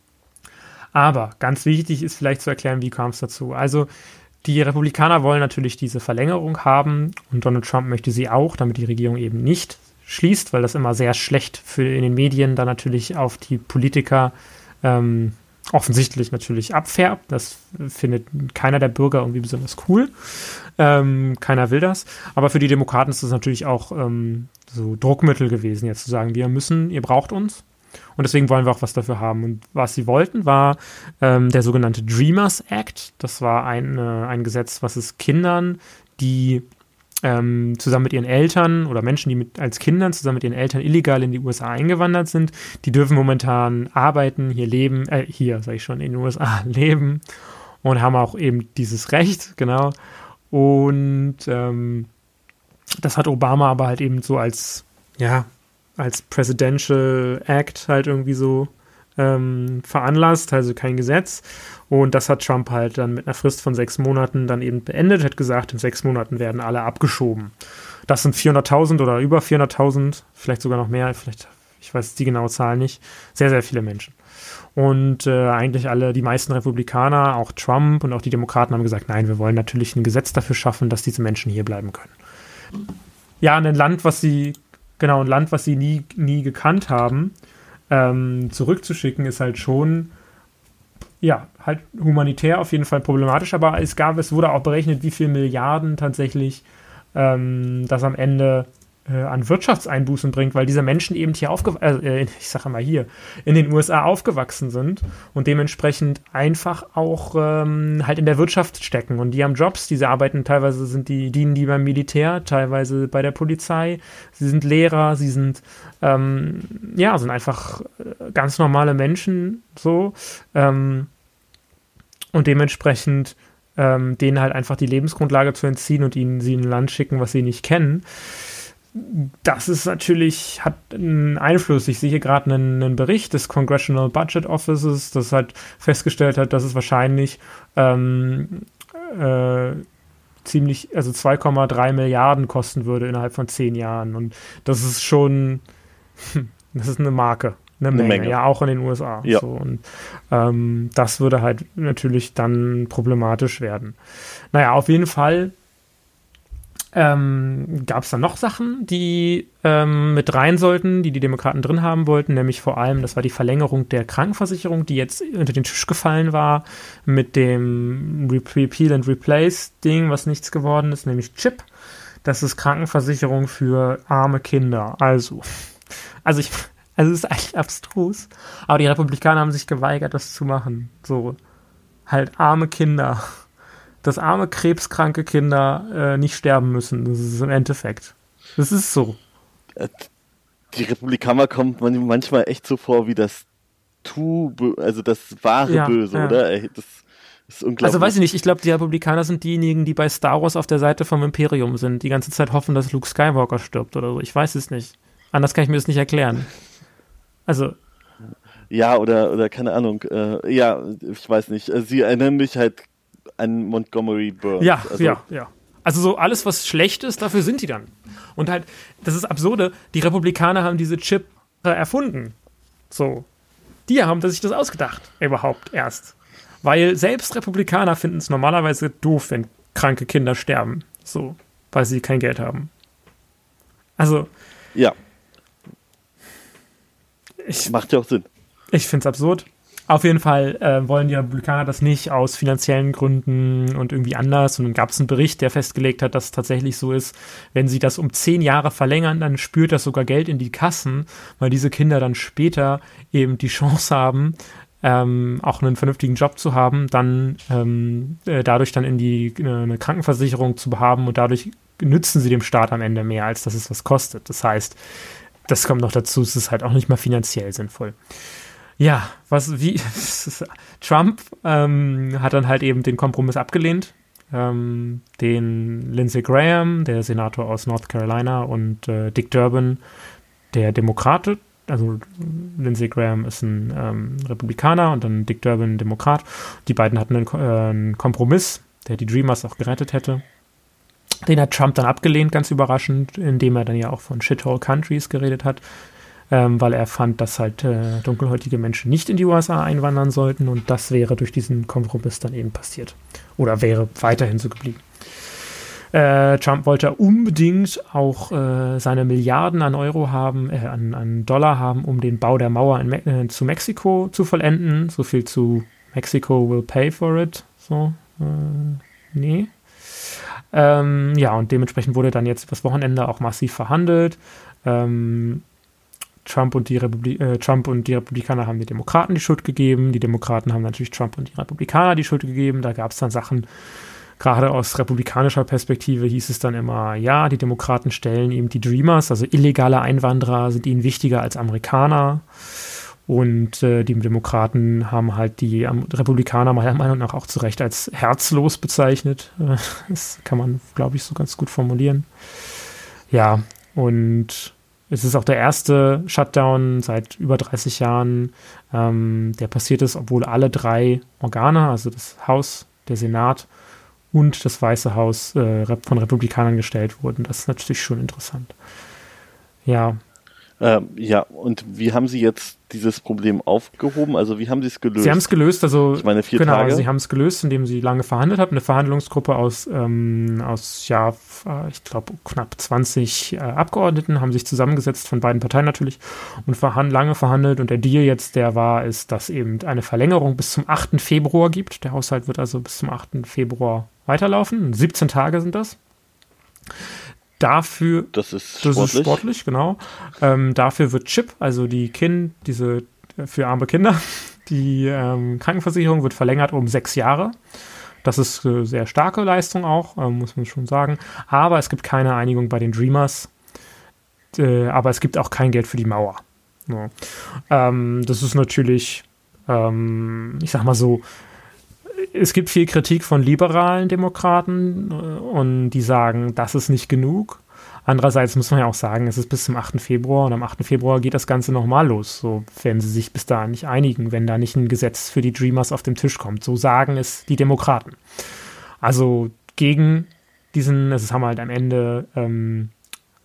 Aber ganz wichtig ist vielleicht zu erklären, wie kam es dazu. Also die Republikaner wollen natürlich diese Verlängerung haben und Donald Trump möchte sie auch, damit die Regierung eben nicht schließt, weil das immer sehr schlecht in den Medien dann natürlich auf die Politiker offensichtlich natürlich abfärbt. Das findet keiner der Bürger irgendwie besonders cool. Keiner will das. Aber für die Demokraten ist das natürlich auch so Druckmittel gewesen, jetzt zu sagen, ihr braucht uns. Und deswegen wollen wir auch was dafür haben. Und was sie wollten, war der sogenannte Dreamers Act. Das war ein Gesetz, was es Kindern, die zusammen mit ihren Eltern oder Menschen, die als Kindern zusammen mit ihren Eltern illegal in die USA eingewandert sind, die dürfen momentan arbeiten, in den USA leben und haben auch eben dieses Recht, genau. Und das hat Obama aber halt eben so als Presidential Act halt irgendwie so veranlasst, also kein Gesetz. Und das hat Trump halt dann mit einer Frist von 6 Monaten dann eben beendet, hat gesagt, in 6 Monaten werden alle abgeschoben. Das sind 400.000 oder über 400.000, vielleicht sogar noch mehr, ich weiß die genaue Zahl nicht, sehr, sehr viele Menschen. Und eigentlich die meisten Republikaner, auch Trump und auch die Demokraten haben gesagt, nein, wir wollen natürlich ein Gesetz dafür schaffen, dass diese Menschen hier bleiben können. Ja, ein Land, was sie nie gekannt haben, zurückzuschicken, ist halt schon, halt humanitär auf jeden Fall problematisch, aber es wurde auch berechnet, wie viel Milliarden tatsächlich das am Ende an Wirtschaftseinbußen bringt, weil diese Menschen eben hier in den USA aufgewachsen sind und dementsprechend einfach auch halt in der Wirtschaft stecken und die haben Jobs, diese arbeiten, teilweise dienen die beim Militär, teilweise bei der Polizei, sie sind Lehrer, sie sind sind einfach ganz normale Menschen so und dementsprechend denen halt einfach die Lebensgrundlage zu entziehen und sie in ein Land schicken, was sie nicht kennen. Das ist natürlich, hat einen Einfluss. Ich sehe hier gerade einen Bericht des Congressional Budget Offices, das halt festgestellt hat, dass es wahrscheinlich 2,3 Milliarden kosten würde innerhalb von 10 Jahren. Und das ist schon Das ist eine Marke. Eine Menge, ja, auch in den USA. Ja. So, und das würde halt natürlich dann problematisch werden. Naja, auf jeden Fall gab es dann noch Sachen, die mit rein sollten, die Demokraten drin haben wollten, nämlich vor allem, das war die Verlängerung der Krankenversicherung, die jetzt unter den Tisch gefallen war, mit dem Repeal and Replace Ding, was nichts geworden ist, nämlich CHIP. Das ist Krankenversicherung für arme Kinder. Also es ist eigentlich abstrus, aber die Republikaner haben sich geweigert, das zu machen. So, halt arme Kinder. Dass arme, krebskranke Kinder nicht sterben müssen. Das ist im Endeffekt. Das ist so. Die Republikaner kommt manchmal echt so vor wie das das wahre Böse, ja. oder? Das ist unglaublich. Also weiß ich nicht, ich glaube, die Republikaner sind diejenigen, die bei Star Wars auf der Seite vom Imperium sind, die ganze Zeit hoffen, dass Luke Skywalker stirbt oder so. Ich weiß es nicht. Anders kann ich mir das nicht erklären. Also. Ja, oder keine Ahnung. Ich weiß nicht. Sie erinnern mich halt an Montgomery Burns. Ja. Also so alles, was schlecht ist, dafür sind die dann. Und halt, das ist absurde, die Republikaner haben diese Chip erfunden. So. Die haben sich das ausgedacht, überhaupt erst. Weil selbst Republikaner finden es normalerweise doof, wenn kranke Kinder sterben. So, weil sie kein Geld haben. Also. Ja. Macht ja auch Sinn. Ich finde es absurd. Auf jeden Fall wollen die Republikaner das nicht aus finanziellen Gründen und irgendwie anders. Und dann gab es einen Bericht, der festgelegt hat, dass es tatsächlich so ist, wenn sie das um 10 Jahre verlängern, dann spürt das sogar Geld in die Kassen, weil diese Kinder dann später eben die Chance haben, auch einen vernünftigen Job zu haben, dann dadurch dann eine Krankenversicherung zu haben und dadurch nützen sie dem Staat am Ende mehr, als dass es was kostet. Das heißt, das kommt noch dazu, es ist halt auch nicht mal finanziell sinnvoll. Ja, Trump hat dann halt eben den Kompromiss abgelehnt, den Lindsey Graham, der Senator aus North Carolina, und Dick Durbin, der Demokrat, also Lindsey Graham ist ein Republikaner und dann Dick Durbin ein Demokrat. Die beiden hatten einen Kompromiss, der die Dreamers auch gerettet hätte. Den hat Trump dann abgelehnt, ganz überraschend, indem er dann ja auch von Shithole Countries geredet hat, weil er fand, dass halt dunkelhäutige Menschen nicht in die USA einwandern sollten, und das wäre durch diesen Kompromiss dann eben passiert. Oder wäre weiterhin so geblieben. Trump wollte unbedingt auch seine Milliarden an Euro haben, an Dollar haben, um den Bau der Mauer zu Mexiko zu vollenden. So viel zu Mexico will pay for it. So, nee. Und dementsprechend wurde dann jetzt das Wochenende auch massiv verhandelt. Trump und die Republikaner haben den Demokraten die Schuld gegeben. Die Demokraten haben natürlich Trump und die Republikaner die Schuld gegeben. Da gab es dann Sachen, gerade aus republikanischer Perspektive hieß es dann immer, ja, die Demokraten stellen eben die Dreamers, also illegale Einwanderer, sind ihnen wichtiger als Amerikaner. Und die Demokraten haben halt die Republikaner meiner Meinung nach auch zu Recht als herzlos bezeichnet. Das kann man, glaube ich, so ganz gut formulieren. Ja, und es ist auch der erste Shutdown seit über 30 Jahren, der passiert ist, obwohl alle 3 Organe, also das Haus, der Senat und das Weiße Haus von Republikanern gestellt wurden. Das ist natürlich schon interessant. Ja. Und wie haben Sie jetzt dieses Problem aufgehoben? Also wie haben Sie es gelöst? Sie haben es gelöst, also ich meine 4 Tage. Also Sie haben es gelöst, indem Sie lange verhandelt haben. Eine Verhandlungsgruppe aus ich glaube, knapp 20 Abgeordneten haben sich zusammengesetzt, von beiden Parteien natürlich, und lange verhandelt. Und der Deal jetzt, ist, dass eben eine Verlängerung bis zum 8. Februar gibt. Der Haushalt wird also bis zum 8. Februar weiterlaufen. 17 Tage sind das. Dafür, das ist sportlich, genau. Dafür wird CHIP, also diese für arme Kinder, die Krankenversicherung wird verlängert um 6 Jahre. Das ist eine sehr starke Leistung auch, muss man schon sagen. Aber es gibt keine Einigung bei den Dreamers. Aber es gibt auch kein Geld für die Mauer. Ja. Das ist natürlich, ich sag mal so, es gibt viel Kritik von liberalen Demokraten und die sagen, das ist nicht genug. Andererseits muss man ja auch sagen, es ist bis zum 8. Februar und am 8. Februar geht das Ganze nochmal los, so wenn sie sich bis dahin nicht einigen, wenn da nicht ein Gesetz für die Dreamers auf den Tisch kommt. So sagen es die Demokraten. Also gegen diesen, es haben halt am Ende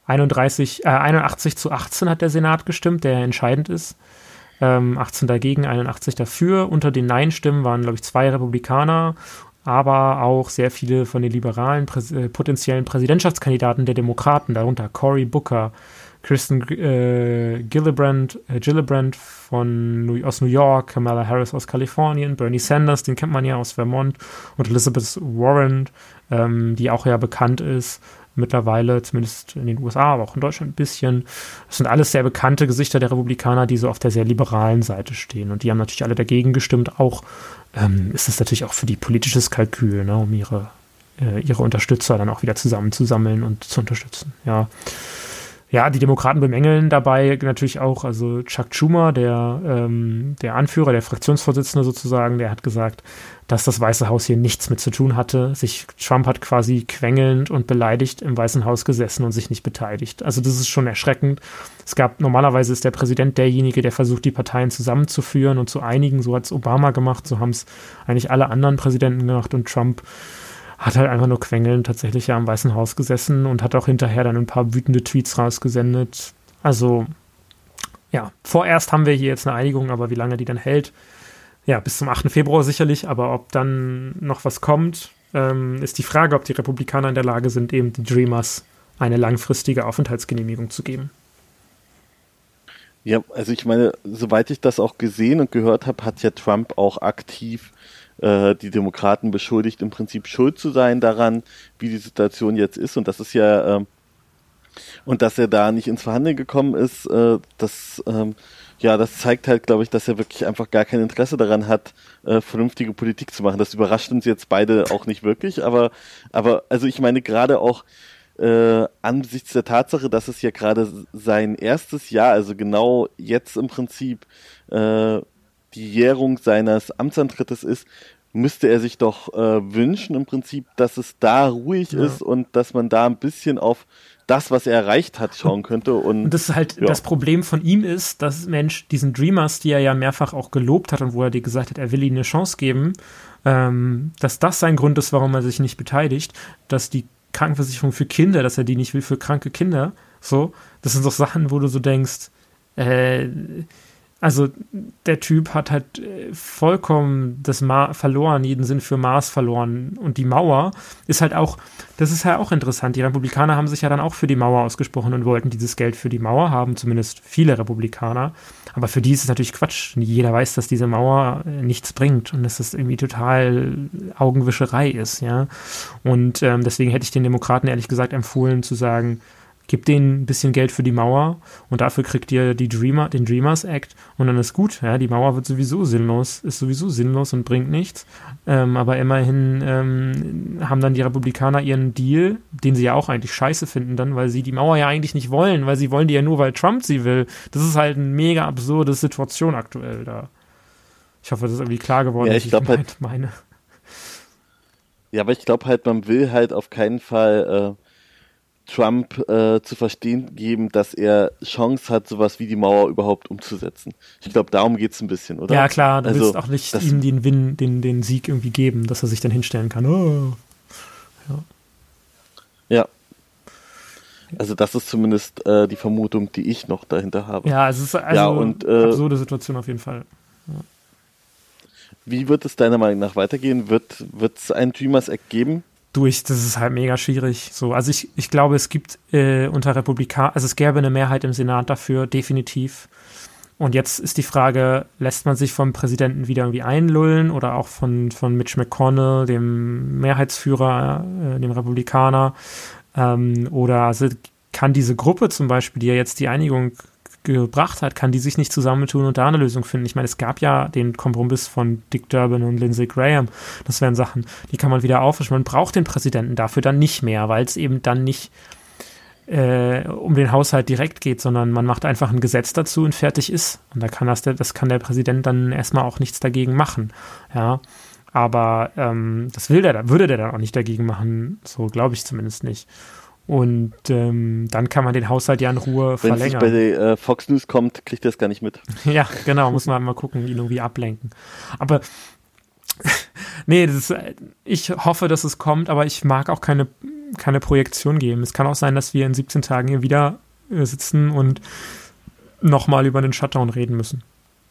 81-18 hat der Senat gestimmt, der entscheidend ist. 18 dagegen, 81 dafür. Unter den Nein-Stimmen waren, glaube ich, 2 Republikaner, aber auch sehr viele von den liberalen potenziellen Präsidentschaftskandidaten der Demokraten, darunter Cory Booker, Kirsten Gillibrand aus New York, Kamala Harris aus Kalifornien, Bernie Sanders, den kennt man ja aus Vermont, und Elizabeth Warren, die auch ja bekannt ist, mittlerweile, zumindest in den USA, aber auch in Deutschland ein bisschen. Das sind alles sehr bekannte Gesichter der Republikaner, die so auf der sehr liberalen Seite stehen. Und die haben natürlich alle dagegen gestimmt. Auch ist es natürlich auch für die politisches Kalkül, ne, um ihre Unterstützer dann auch wieder zusammenzusammeln und zu unterstützen. Ja, die Demokraten bemängeln dabei natürlich auch, also Chuck Schumer, der Anführer, der Fraktionsvorsitzende sozusagen, der hat gesagt, dass das Weiße Haus hier nichts mit zu tun hatte. Trump hat quasi quengelnd und beleidigt im Weißen Haus gesessen und sich nicht beteiligt. Also das ist schon erschreckend. Normalerweise ist der Präsident derjenige, der versucht, die Parteien zusammenzuführen und zu einigen. So hat es Obama gemacht, so haben es eigentlich alle anderen Präsidenten gemacht, und Trump hat halt einfach nur quengelnd tatsächlich ja im Weißen Haus gesessen und hat auch hinterher dann ein paar wütende Tweets rausgesendet. Also, ja, vorerst haben wir hier jetzt eine Einigung, aber wie lange die dann hält, ja, bis zum 8. Februar sicherlich, aber ob dann noch was kommt, ist die Frage, ob die Republikaner in der Lage sind, eben die Dreamers eine langfristige Aufenthaltsgenehmigung zu geben. Ja, also ich meine, soweit ich das auch gesehen und gehört habe, hat ja Trump auch aktiv die Demokraten beschuldigt, im Prinzip schuld zu sein daran, wie die Situation jetzt ist, und das ist ja und dass er da nicht ins Verhandeln gekommen ist, das zeigt halt, glaube ich, dass er wirklich einfach gar kein Interesse daran hat, vernünftige Politik zu machen. Das überrascht uns jetzt beide auch nicht wirklich, aber also ich meine gerade auch angesichts der Tatsache, dass es ja gerade sein erstes Jahr, also genau jetzt im Prinzip die Jährung seines Amtsantrittes ist, müsste er sich doch wünschen im Prinzip, dass es da ruhig ist und dass man da ein bisschen auf das, was er erreicht hat, schauen könnte. Und das ist halt das Problem von ihm ist, dass diesen Dreamers, die er ja mehrfach auch gelobt hat und wo er dir gesagt hat, er will ihnen eine Chance geben, dass das sein Grund ist, warum er sich nicht beteiligt, dass die Krankenversicherung für Kinder, dass er die nicht will für kranke Kinder, so, das sind doch Sachen, wo du so denkst, also der Typ hat halt vollkommen das verloren, jeden Sinn für Maß verloren. Und die Mauer ist halt auch, das ist ja auch interessant. Die Republikaner haben sich ja dann auch für die Mauer ausgesprochen und wollten dieses Geld für die Mauer haben, zumindest viele Republikaner. Aber für die ist es natürlich Quatsch. Jeder weiß, dass diese Mauer nichts bringt und dass das irgendwie total Augenwischerei ist, ja. Und deswegen hätte ich den Demokraten ehrlich gesagt empfohlen zu sagen, gebt denen ein bisschen Geld für die Mauer und dafür kriegt ihr den Dreamers Act und dann ist gut. Ja, die Mauer ist sowieso sinnlos und bringt nichts. Aber immerhin haben dann die Republikaner ihren Deal, den sie ja auch eigentlich scheiße finden dann, weil sie die Mauer ja eigentlich nicht wollen, weil sie wollen die ja nur, weil Trump sie will. Das ist halt eine mega absurde Situation aktuell da. Ich hoffe, das ist irgendwie klar geworden, ja, was ich halt meine. Ja, aber ich glaube halt, man will halt auf keinen Fall Trump zu verstehen geben, dass er Chance hat, sowas wie die Mauer überhaupt umzusetzen. Ich glaube, darum geht es ein bisschen, oder? Ja, klar, du willst auch nicht ihm den Sieg irgendwie geben, dass er sich dann hinstellen kann. Oh. Ja. Also das ist zumindest die Vermutung, die ich noch dahinter habe. Ja, es ist eine absurde Situation auf jeden Fall. Ja. Wie wird es deiner Meinung nach weitergehen? Wird es einen Dreamers Act geben? Das ist halt mega schwierig. So, also ich glaube, es gibt unter Republikanern, also es gäbe eine Mehrheit im Senat dafür, definitiv. Und jetzt ist die Frage, lässt man sich vom Präsidenten wieder irgendwie einlullen oder auch von Mitch McConnell, dem Mehrheitsführer, dem Republikaner, oder also kann diese Gruppe zum Beispiel, die ja jetzt die Einigung gebracht hat, kann die sich nicht zusammentun und da eine Lösung finden. Ich meine, es gab ja den Kompromiss von Dick Durbin und Lindsey Graham. Das wären Sachen, die kann man wieder auffrischen. Man braucht den Präsidenten dafür dann nicht mehr, weil es eben dann nicht um den Haushalt direkt geht, sondern man macht einfach ein Gesetz dazu und fertig ist. Und da kann das kann der Präsident dann erstmal auch nichts dagegen machen. Ja, aber das würde der dann auch nicht dagegen machen. So glaube ich zumindest nicht. Und dann kann man den Haushalt ja in Ruhe verlängern. Wenn es bei Fox News kommt, kriegt er es gar nicht mit. Ja, genau, muss man mal gucken, ihn irgendwie ablenken. Aber nee, ich hoffe, dass es kommt, aber ich mag auch keine keine Projektion geben. Es kann auch sein, dass wir in 17 Tagen hier wieder sitzen und nochmal über den Shutdown reden müssen.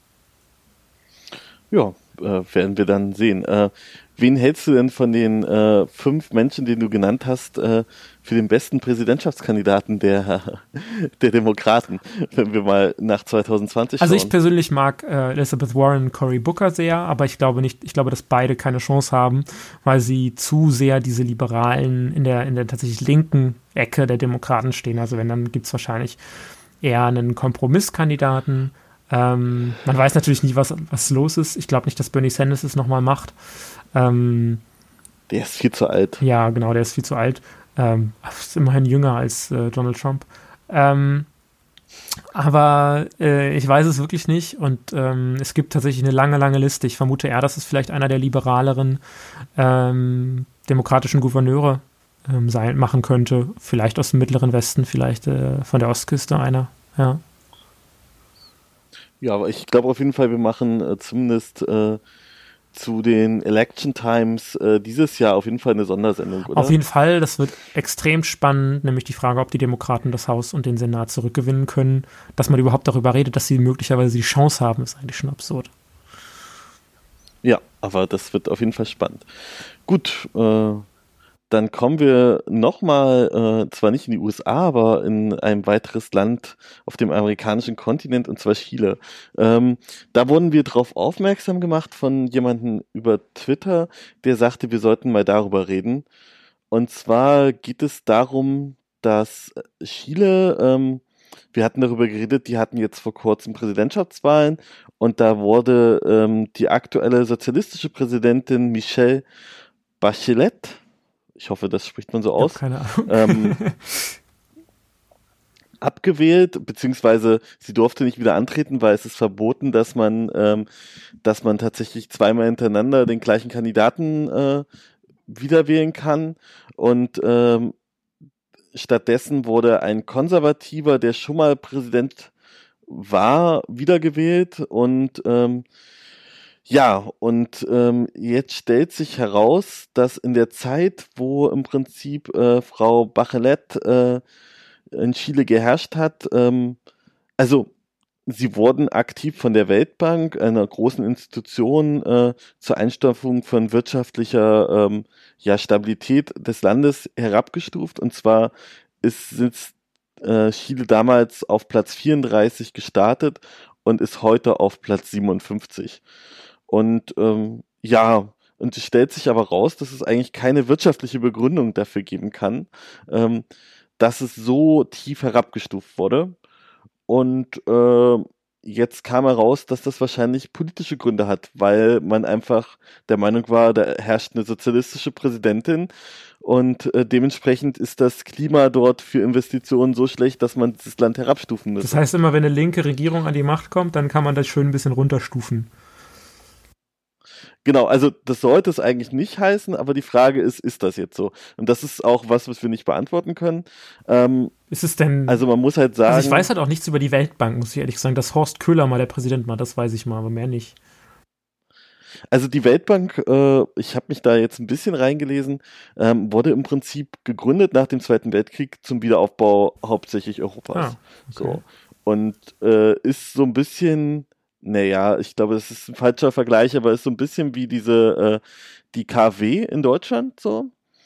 Ja, werden wir dann sehen. Wen hältst du denn von den 5 Menschen, die du genannt hast, für den besten Präsidentschaftskandidaten der Demokraten, wenn wir mal nach 2020 schauen? Also ich persönlich mag Elizabeth Warren und Cory Booker sehr, aber ich glaube, dass beide keine Chance haben, weil sie zu sehr diese Liberalen in der tatsächlich linken Ecke der Demokraten stehen. Also wenn, dann gibt es wahrscheinlich eher einen Kompromisskandidaten. Man weiß natürlich nie, was los ist. Ich glaube nicht, dass Bernie Sanders es nochmal macht. Der ist viel zu alt. Ja, genau, der ist viel zu alt. Ist immerhin jünger als Donald Trump. Aber ich weiß es wirklich nicht und es gibt tatsächlich eine lange, lange Liste. Ich vermute eher, dass es vielleicht einer der liberaleren demokratischen Gouverneure machen könnte. Vielleicht aus dem Mittleren Westen, vielleicht von der Ostküste einer, ja. Ja, aber ich glaube auf jeden Fall, wir machen zumindest zu den Election Times dieses Jahr auf jeden Fall eine Sondersendung, oder? Auf jeden Fall, das wird extrem spannend, nämlich die Frage, ob die Demokraten das Haus und den Senat zurückgewinnen können. Dass man überhaupt darüber redet, dass sie möglicherweise die Chance haben, ist eigentlich schon absurd. Ja, aber das wird auf jeden Fall spannend. Gut, dann kommen wir nochmal, zwar nicht in die USA, aber in ein weiteres Land auf dem amerikanischen Kontinent, und zwar Chile. Da wurden wir darauf aufmerksam gemacht von jemandem über Twitter, der sagte, wir sollten mal darüber reden. Und zwar geht es darum, dass Chile, wir hatten darüber geredet, die hatten jetzt vor kurzem Präsidentschaftswahlen und da wurde die aktuelle sozialistische Präsidentin Michelle Bachelet, ich hoffe, das spricht man so aus, keine Ahnung. abgewählt, beziehungsweise sie durfte nicht wieder antreten, weil es ist verboten, dass man tatsächlich zweimal hintereinander den gleichen Kandidaten wieder wählen kann. Und stattdessen wurde ein Konservativer, der schon mal Präsident war, wiedergewählt. Und jetzt stellt sich heraus, dass in der Zeit, wo im Prinzip Frau Bachelet in Chile geherrscht hat, sie wurden aktiv von der Weltbank, einer großen Institution, zur Einstufung von wirtschaftlicher Stabilität des Landes herabgestuft. Und zwar ist Chile damals auf Platz 34 gestartet und ist heute auf Platz 57. Und und es stellt sich aber raus, dass es eigentlich keine wirtschaftliche Begründung dafür geben kann, dass es so tief herabgestuft wurde. Und jetzt kam heraus, dass das wahrscheinlich politische Gründe hat, weil man einfach der Meinung war, da herrscht eine sozialistische Präsidentin und dementsprechend ist das Klima dort für Investitionen so schlecht, dass man das Land herabstufen muss. Das heißt immer, wenn eine linke Regierung an die Macht kommt, dann kann man das schön ein bisschen runterstufen. Genau, also das sollte es eigentlich nicht heißen, aber die Frage ist das jetzt so? Und das ist auch was wir nicht beantworten können. Ist es denn... Also man muss halt sagen... Also ich weiß halt auch nichts über die Weltbank, muss ich ehrlich sagen. Dass Horst Köhler mal der Präsident war, das weiß ich mal, aber mehr nicht. Also die Weltbank, ich habe mich da jetzt ein bisschen reingelesen, wurde im Prinzip gegründet nach dem Zweiten Weltkrieg zum Wiederaufbau hauptsächlich Europas. Okay. So. Und ist so ein bisschen... Naja, ich glaube, das ist ein falscher Vergleich, aber ist so ein bisschen wie die KW in Deutschland so.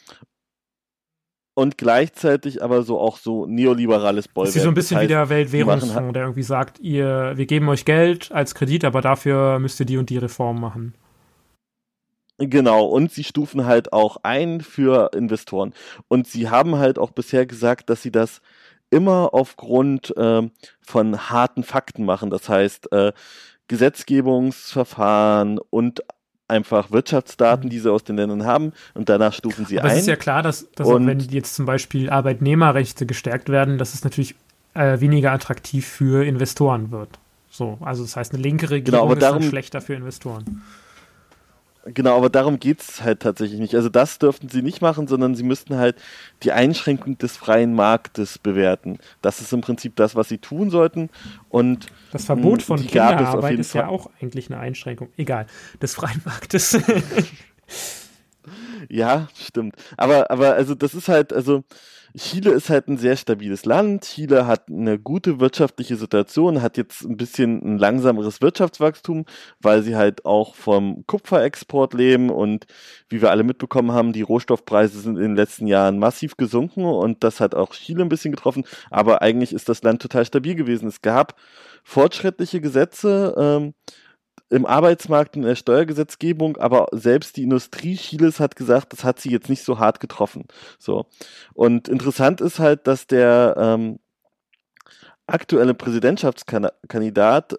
Und gleichzeitig aber so auch so neoliberales Bollwerk. Das ist so ein bisschen wie der Weltwährungsfonds, der irgendwie sagt, wir geben euch Geld als Kredit, aber dafür müsst ihr die und die Reform machen. Genau, und sie stufen halt auch ein für Investoren. Und sie haben halt auch bisher gesagt, dass sie das immer aufgrund von harten Fakten machen. Das heißt, Gesetzgebungsverfahren und einfach Wirtschaftsdaten, die sie aus den Ländern haben, und danach stufen sie ein. Aber es ist ja klar, dass auch wenn jetzt zum Beispiel Arbeitnehmerrechte gestärkt werden, dass es natürlich weniger attraktiv für Investoren wird. So, also das heißt, eine linke Regierung ist dann schlechter für Investoren. Genau, aber darum geht's halt tatsächlich nicht. Also das dürften sie nicht machen, sondern sie müssten halt die Einschränkung des freien Marktes bewerten. Das ist im Prinzip das, was sie tun sollten. Und das Verbot von Kinderarbeit ist ja auch eigentlich eine Einschränkung, egal, des freien Marktes. Ja, stimmt. Aber also das ist halt, also Chile ist halt ein sehr stabiles Land. Chile hat eine gute wirtschaftliche Situation, hat jetzt ein bisschen ein langsameres Wirtschaftswachstum, weil sie halt auch vom Kupferexport leben und wie wir alle mitbekommen haben, die Rohstoffpreise sind in den letzten Jahren massiv gesunken und das hat auch Chile ein bisschen getroffen. Aber eigentlich ist das Land total stabil gewesen. Es gab fortschrittliche Gesetze, im Arbeitsmarkt, in der Steuergesetzgebung, aber selbst die Industrie Chiles hat gesagt, das hat sie jetzt nicht so hart getroffen. So. Und interessant ist halt, dass der aktuelle Präsidentschaftskandidat,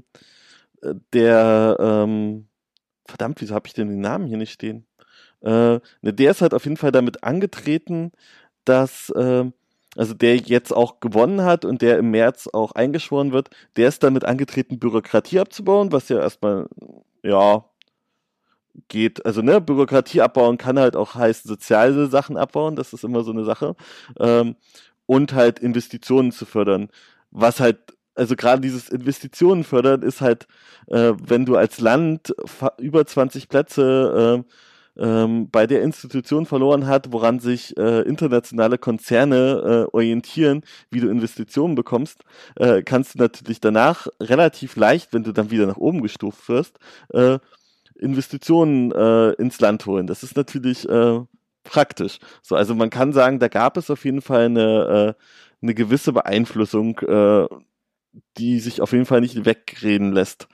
verdammt, wieso habe ich denn den Namen hier nicht stehen? Der ist halt auf jeden Fall damit angetreten, dass also der jetzt auch gewonnen hat und der im März auch eingeschworen wird, der ist damit angetreten, Bürokratie abzubauen, was ja erstmal, ja, geht. Also, ne, Bürokratie abbauen kann halt auch heißen, soziale Sachen abbauen, das ist immer so eine Sache. Und halt Investitionen zu fördern. Was halt, also gerade dieses Investitionen fördern ist halt, wenn du als Land über 20 Plätze bei der Institution verloren hat, woran sich internationale Konzerne orientieren, wie du Investitionen bekommst, kannst du natürlich danach relativ leicht, wenn du dann wieder nach oben gestuft wirst, Investitionen ins Land holen. Das ist natürlich praktisch. So, also man kann sagen, da gab es auf jeden Fall eine gewisse Beeinflussung, die sich auf jeden Fall nicht wegreden lässt.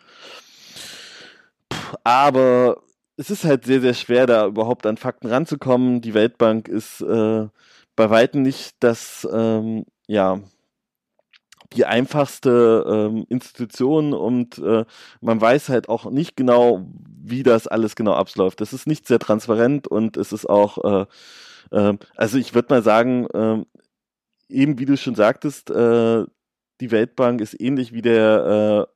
Aber es ist halt sehr, sehr schwer, da überhaupt an Fakten ranzukommen. Die Weltbank ist bei weitem nicht die einfachste Institution und man weiß halt auch nicht genau, wie das alles genau abläuft. Das ist nicht sehr transparent und es ist auch, also ich würde mal sagen, eben wie du schon sagtest, die Weltbank ist ähnlich wie der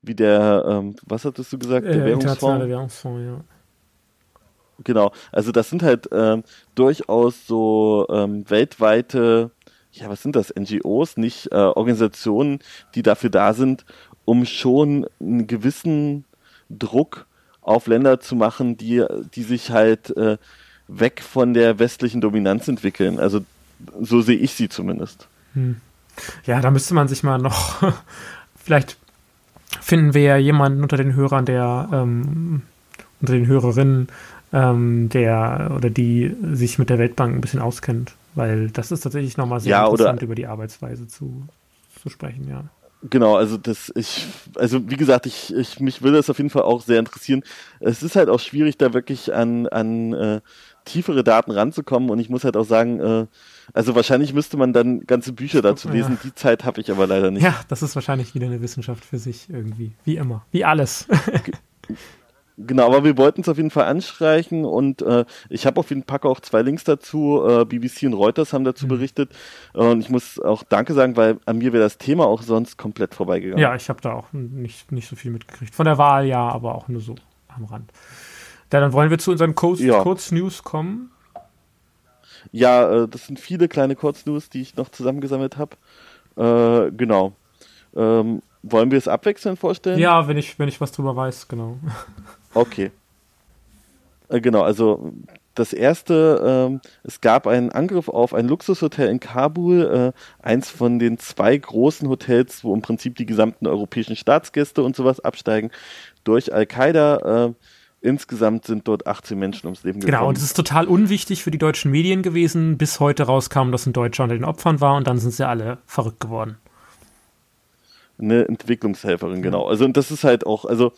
was hattest du gesagt? Der Internationale Währungsfonds, ja. Genau, also das sind halt durchaus so weltweite, ja, was sind das, NGOs, nicht Organisationen, die dafür da sind, um schon einen gewissen Druck auf Länder zu machen, die sich halt weg von der westlichen Dominanz entwickeln. Also so sehe ich sie zumindest. Ja, da müsste man sich mal noch, vielleicht finden wir ja jemanden unter den Hörern, der unter den Hörerinnen, der oder die sich mit der Weltbank ein bisschen auskennt, weil das ist tatsächlich nochmal sehr interessant, über die Arbeitsweise zu sprechen, ja. Genau, also wie gesagt, mich würde das auf jeden Fall auch sehr interessieren. Es ist halt auch schwierig, da wirklich an tiefere Daten ranzukommen und ich muss halt auch sagen, also wahrscheinlich müsste man dann ganze Bücher dazu lesen, die Zeit habe ich aber leider nicht. Ja, das ist wahrscheinlich wieder eine Wissenschaft für sich irgendwie, wie immer, wie alles. Genau, aber wir wollten es auf jeden Fall anstreichen und ich habe packe auch 2 Links dazu. BBC und Reuters haben dazu berichtet und ich muss auch Danke sagen, weil an mir wäre das Thema auch sonst komplett vorbeigegangen. Ja, ich habe da auch nicht so viel mitgekriegt. Von der Wahl ja, aber auch nur so am Rand. Dann wollen wir zu unseren Kurznews kommen. Ja, das sind viele kleine Kurznews, die ich noch zusammengesammelt habe. Genau. Wollen wir es abwechselnd vorstellen? Ja, wenn ich was drüber weiß, genau. Okay. Genau, also das erste, es gab einen Angriff auf ein Luxushotel in Kabul, eins von den 2 großen Hotels, wo im Prinzip die gesamten europäischen Staatsgäste und sowas absteigen, durch Al-Qaida. Insgesamt sind dort 18 Menschen ums Leben gekommen. Genau, und es ist total unwichtig für die deutschen Medien gewesen, bis heute rauskam, dass ein Deutscher unter den Opfern war und dann sind sie alle verrückt geworden. Eine Entwicklungshelferin, genau. Also und das ist halt auch, also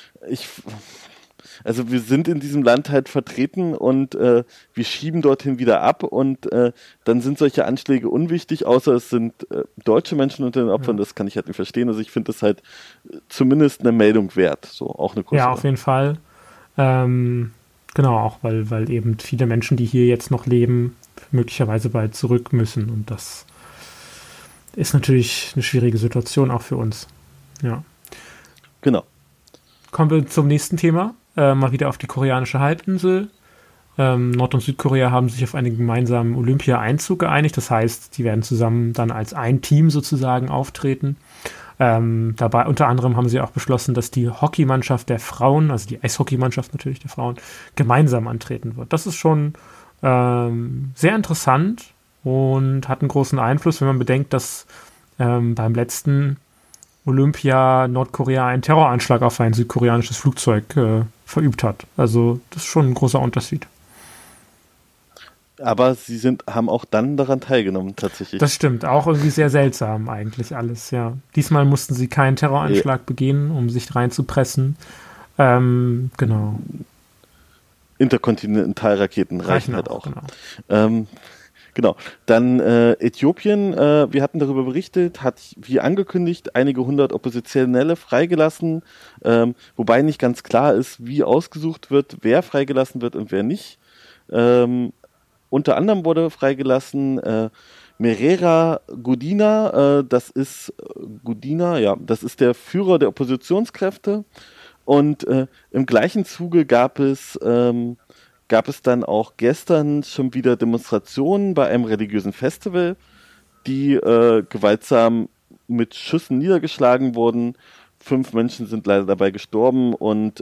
wir sind in diesem Land halt vertreten und wir schieben dorthin wieder ab und dann sind solche Anschläge unwichtig, außer es sind deutsche Menschen unter den Opfern, das kann ich halt nicht verstehen. Also ich finde das halt zumindest eine Meldung wert, so auch eine kurze. Ja, auf jeden Fall. Genau, auch weil eben viele Menschen, die hier jetzt noch leben, möglicherweise bald zurück müssen und das ist natürlich eine schwierige Situation auch für uns. Ja. Genau. Kommen wir zum nächsten Thema. Mal wieder auf die koreanische Halbinsel. Nord- und Südkorea haben sich auf einen gemeinsamen Olympia-Einzug geeinigt. Das heißt, die werden zusammen dann als ein Team sozusagen auftreten. Dabei unter anderem haben sie auch beschlossen, dass die Hockeymannschaft der Frauen, also die Eishockeymannschaft natürlich der Frauen, gemeinsam antreten wird. Das ist schon sehr interessant und hat einen großen Einfluss, wenn man bedenkt, dass beim letzten Olympia Nordkorea einen Terroranschlag auf ein südkoreanisches Flugzeug verübt hat. Also das ist schon ein großer Unterschied. Aber sie haben auch dann daran teilgenommen, tatsächlich. Das stimmt, auch irgendwie sehr seltsam eigentlich alles, ja. Diesmal mussten sie keinen Terroranschlag begehen, um sich reinzupressen. Genau. Interkontinentalraketen reichen halt auch. Genau. Genau. Dann Äthiopien, wir hatten darüber berichtet, hat wie angekündigt einige 100 Oppositionelle freigelassen, wobei nicht ganz klar ist, wie ausgesucht wird, wer freigelassen wird und wer nicht. Unter anderem wurde freigelassen Merera Gudina, das ist der Führer der Oppositionskräfte. Und im gleichen Zuge gab es dann auch gestern schon wieder Demonstrationen bei einem religiösen Festival, die gewaltsam mit Schüssen niedergeschlagen wurden. 5 Menschen sind leider dabei gestorben und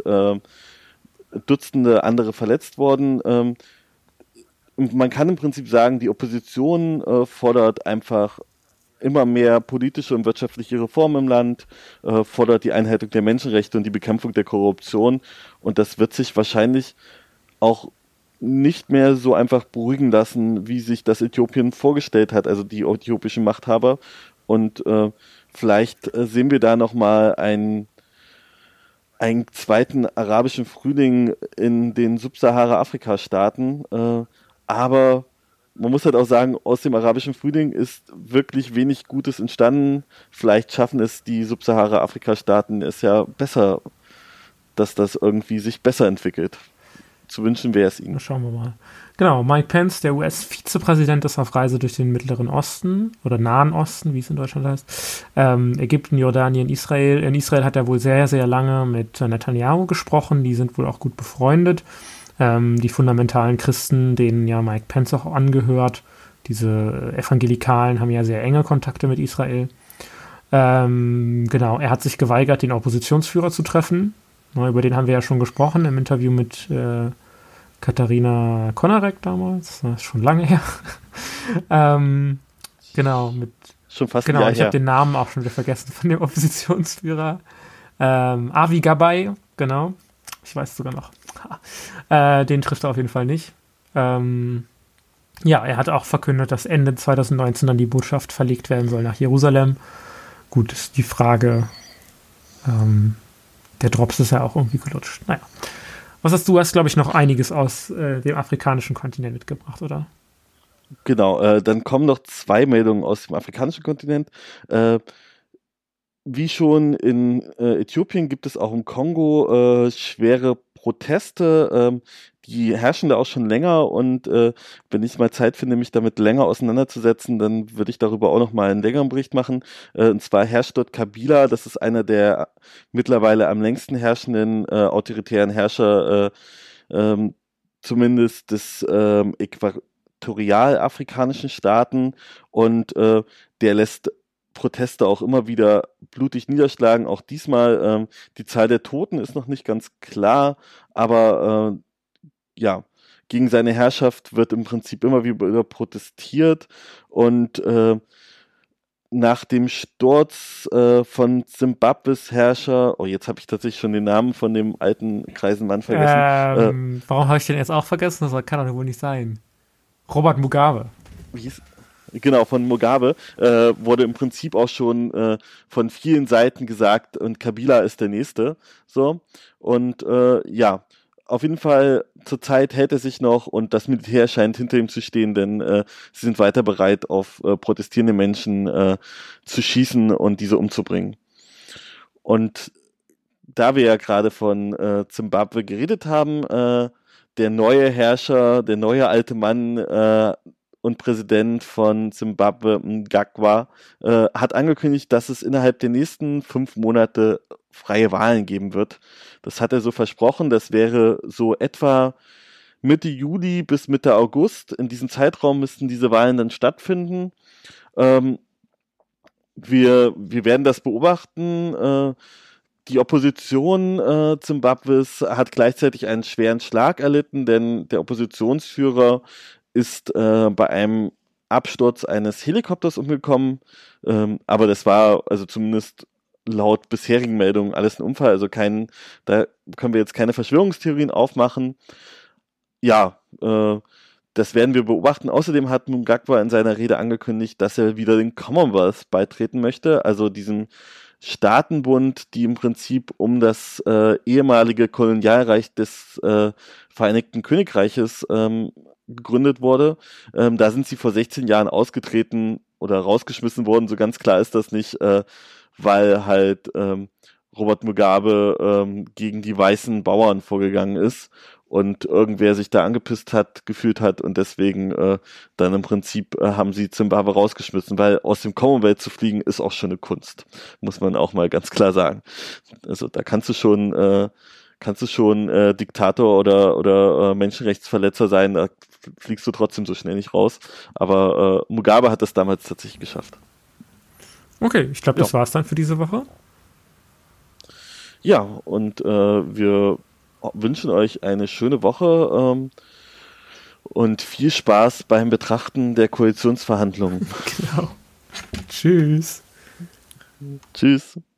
Dutzende andere verletzt worden. Man kann im Prinzip sagen, die Opposition fordert einfach immer mehr politische und wirtschaftliche Reformen im Land, fordert die Einhaltung der Menschenrechte und die Bekämpfung der Korruption. Und das wird sich wahrscheinlich auch nicht mehr so einfach beruhigen lassen, wie sich das Äthiopien vorgestellt hat, also die äthiopischen Machthaber. Und vielleicht sehen wir da nochmal einen zweiten arabischen Frühling in den Subsahara-Afrika-Staaten. Aber man muss halt auch sagen, aus dem arabischen Frühling ist wirklich wenig Gutes entstanden. Vielleicht schaffen es die Subsahara-Afrika-Staaten es ja besser, dass das irgendwie sich besser entwickelt. Zu wünschen wäre es ihnen. Schauen wir mal. Genau, Mike Pence, der US-Vizepräsident, ist auf Reise durch den Mittleren Osten oder Nahen Osten, wie es in Deutschland heißt. Ägypten, Jordanien, Israel. In Israel hat er wohl sehr, sehr lange mit Netanyahu gesprochen. Die sind wohl auch gut befreundet. Die fundamentalen Christen, denen ja Mike Pence auch angehört, diese Evangelikalen haben ja sehr enge Kontakte mit Israel. Genau, er hat sich geweigert, den Oppositionsführer zu treffen. Über den haben wir ja schon gesprochen im Interview mit Katharina Konarek damals. Das ist schon lange her. Genau, schon fast genau, ich habe den Namen auch schon wieder vergessen von dem Oppositionsführer. Avi Gabay, genau. Ich weiß sogar noch. Den trifft er auf jeden Fall nicht. Ja, er hat auch verkündet, dass Ende 2019 dann die Botschaft verlegt werden soll nach Jerusalem. Gut, ist die Frage, der Drops ist ja auch irgendwie gelutscht. Naja. Du hast, glaube ich, noch einiges aus dem afrikanischen Kontinent mitgebracht, oder? Genau, dann kommen noch 2 Meldungen aus dem afrikanischen Kontinent. Wie schon in Äthiopien gibt es auch im Kongo schwere Proteste, die herrschen da auch schon länger und wenn ich mal Zeit finde, mich damit länger auseinanderzusetzen, dann würde ich darüber auch noch mal einen längeren Bericht machen. Und zwar herrscht dort Kabila, das ist einer der mittlerweile am längsten herrschenden autoritären Herrscher, zumindest des äquatorialafrikanischen Staaten und der lässt Proteste auch immer wieder blutig niederschlagen. Auch diesmal, die Zahl der Toten ist noch nicht ganz klar, aber ja, gegen seine Herrschaft wird im Prinzip immer wieder protestiert und nach dem Sturz von Zimbabwes Herrscher, jetzt habe ich tatsächlich schon den Namen von dem alten greisen Mann vergessen. Warum habe ich den jetzt auch vergessen? Das kann doch wohl nicht sein. Robert Mugabe. Genau, von Mugabe wurde im Prinzip auch schon von vielen Seiten gesagt, und Kabila ist der Nächste. So. Und ja, auf jeden Fall zurzeit hält er sich noch und das Militär scheint hinter ihm zu stehen, denn sie sind weiter bereit, auf protestierende Menschen zu schießen und diese umzubringen. Und da wir ja gerade von Zimbabwe geredet haben, der neue Herrscher, der neue alte Mann und Präsident von Zimbabwe, Mnangagwa, hat angekündigt, dass es innerhalb der nächsten 5 Monate freie Wahlen geben wird. Das hat er so versprochen. Das wäre so etwa Mitte Juli bis Mitte August. In diesem Zeitraum müssten diese Wahlen dann stattfinden. wir werden das beobachten. Die Opposition Zimbabwes hat gleichzeitig einen schweren Schlag erlitten, denn der Oppositionsführer ist bei einem Absturz eines Helikopters umgekommen, aber das war also zumindest laut bisherigen Meldungen alles ein Unfall, also da können wir jetzt keine Verschwörungstheorien aufmachen. Ja, das werden wir beobachten. Außerdem hat Mnangagwa in seiner Rede angekündigt, dass er wieder den Commonwealth beitreten möchte, also diesem Staatenbund, die im Prinzip um das ehemalige Kolonialreich des Vereinigten Königreiches gegründet wurde. Da sind sie vor 16 Jahren ausgetreten oder rausgeschmissen worden. So ganz klar ist das nicht, weil halt Robert Mugabe gegen die weißen Bauern vorgegangen ist und irgendwer sich da angepisst gefühlt hat und deswegen dann im Prinzip haben sie Zimbabwe rausgeschmissen, weil aus dem Commonwealth zu fliegen ist auch schon eine Kunst, muss man auch mal ganz klar sagen. Also da kannst du schon Diktator oder Menschenrechtsverletzer sein, da fliegst du trotzdem so schnell nicht raus. Aber Mugabe hat das damals tatsächlich geschafft. Okay, ich glaube, das war's dann für diese Woche. Ja, und wir wünschen euch eine schöne Woche und viel Spaß beim Betrachten der Koalitionsverhandlungen. Genau. Tschüss. Tschüss.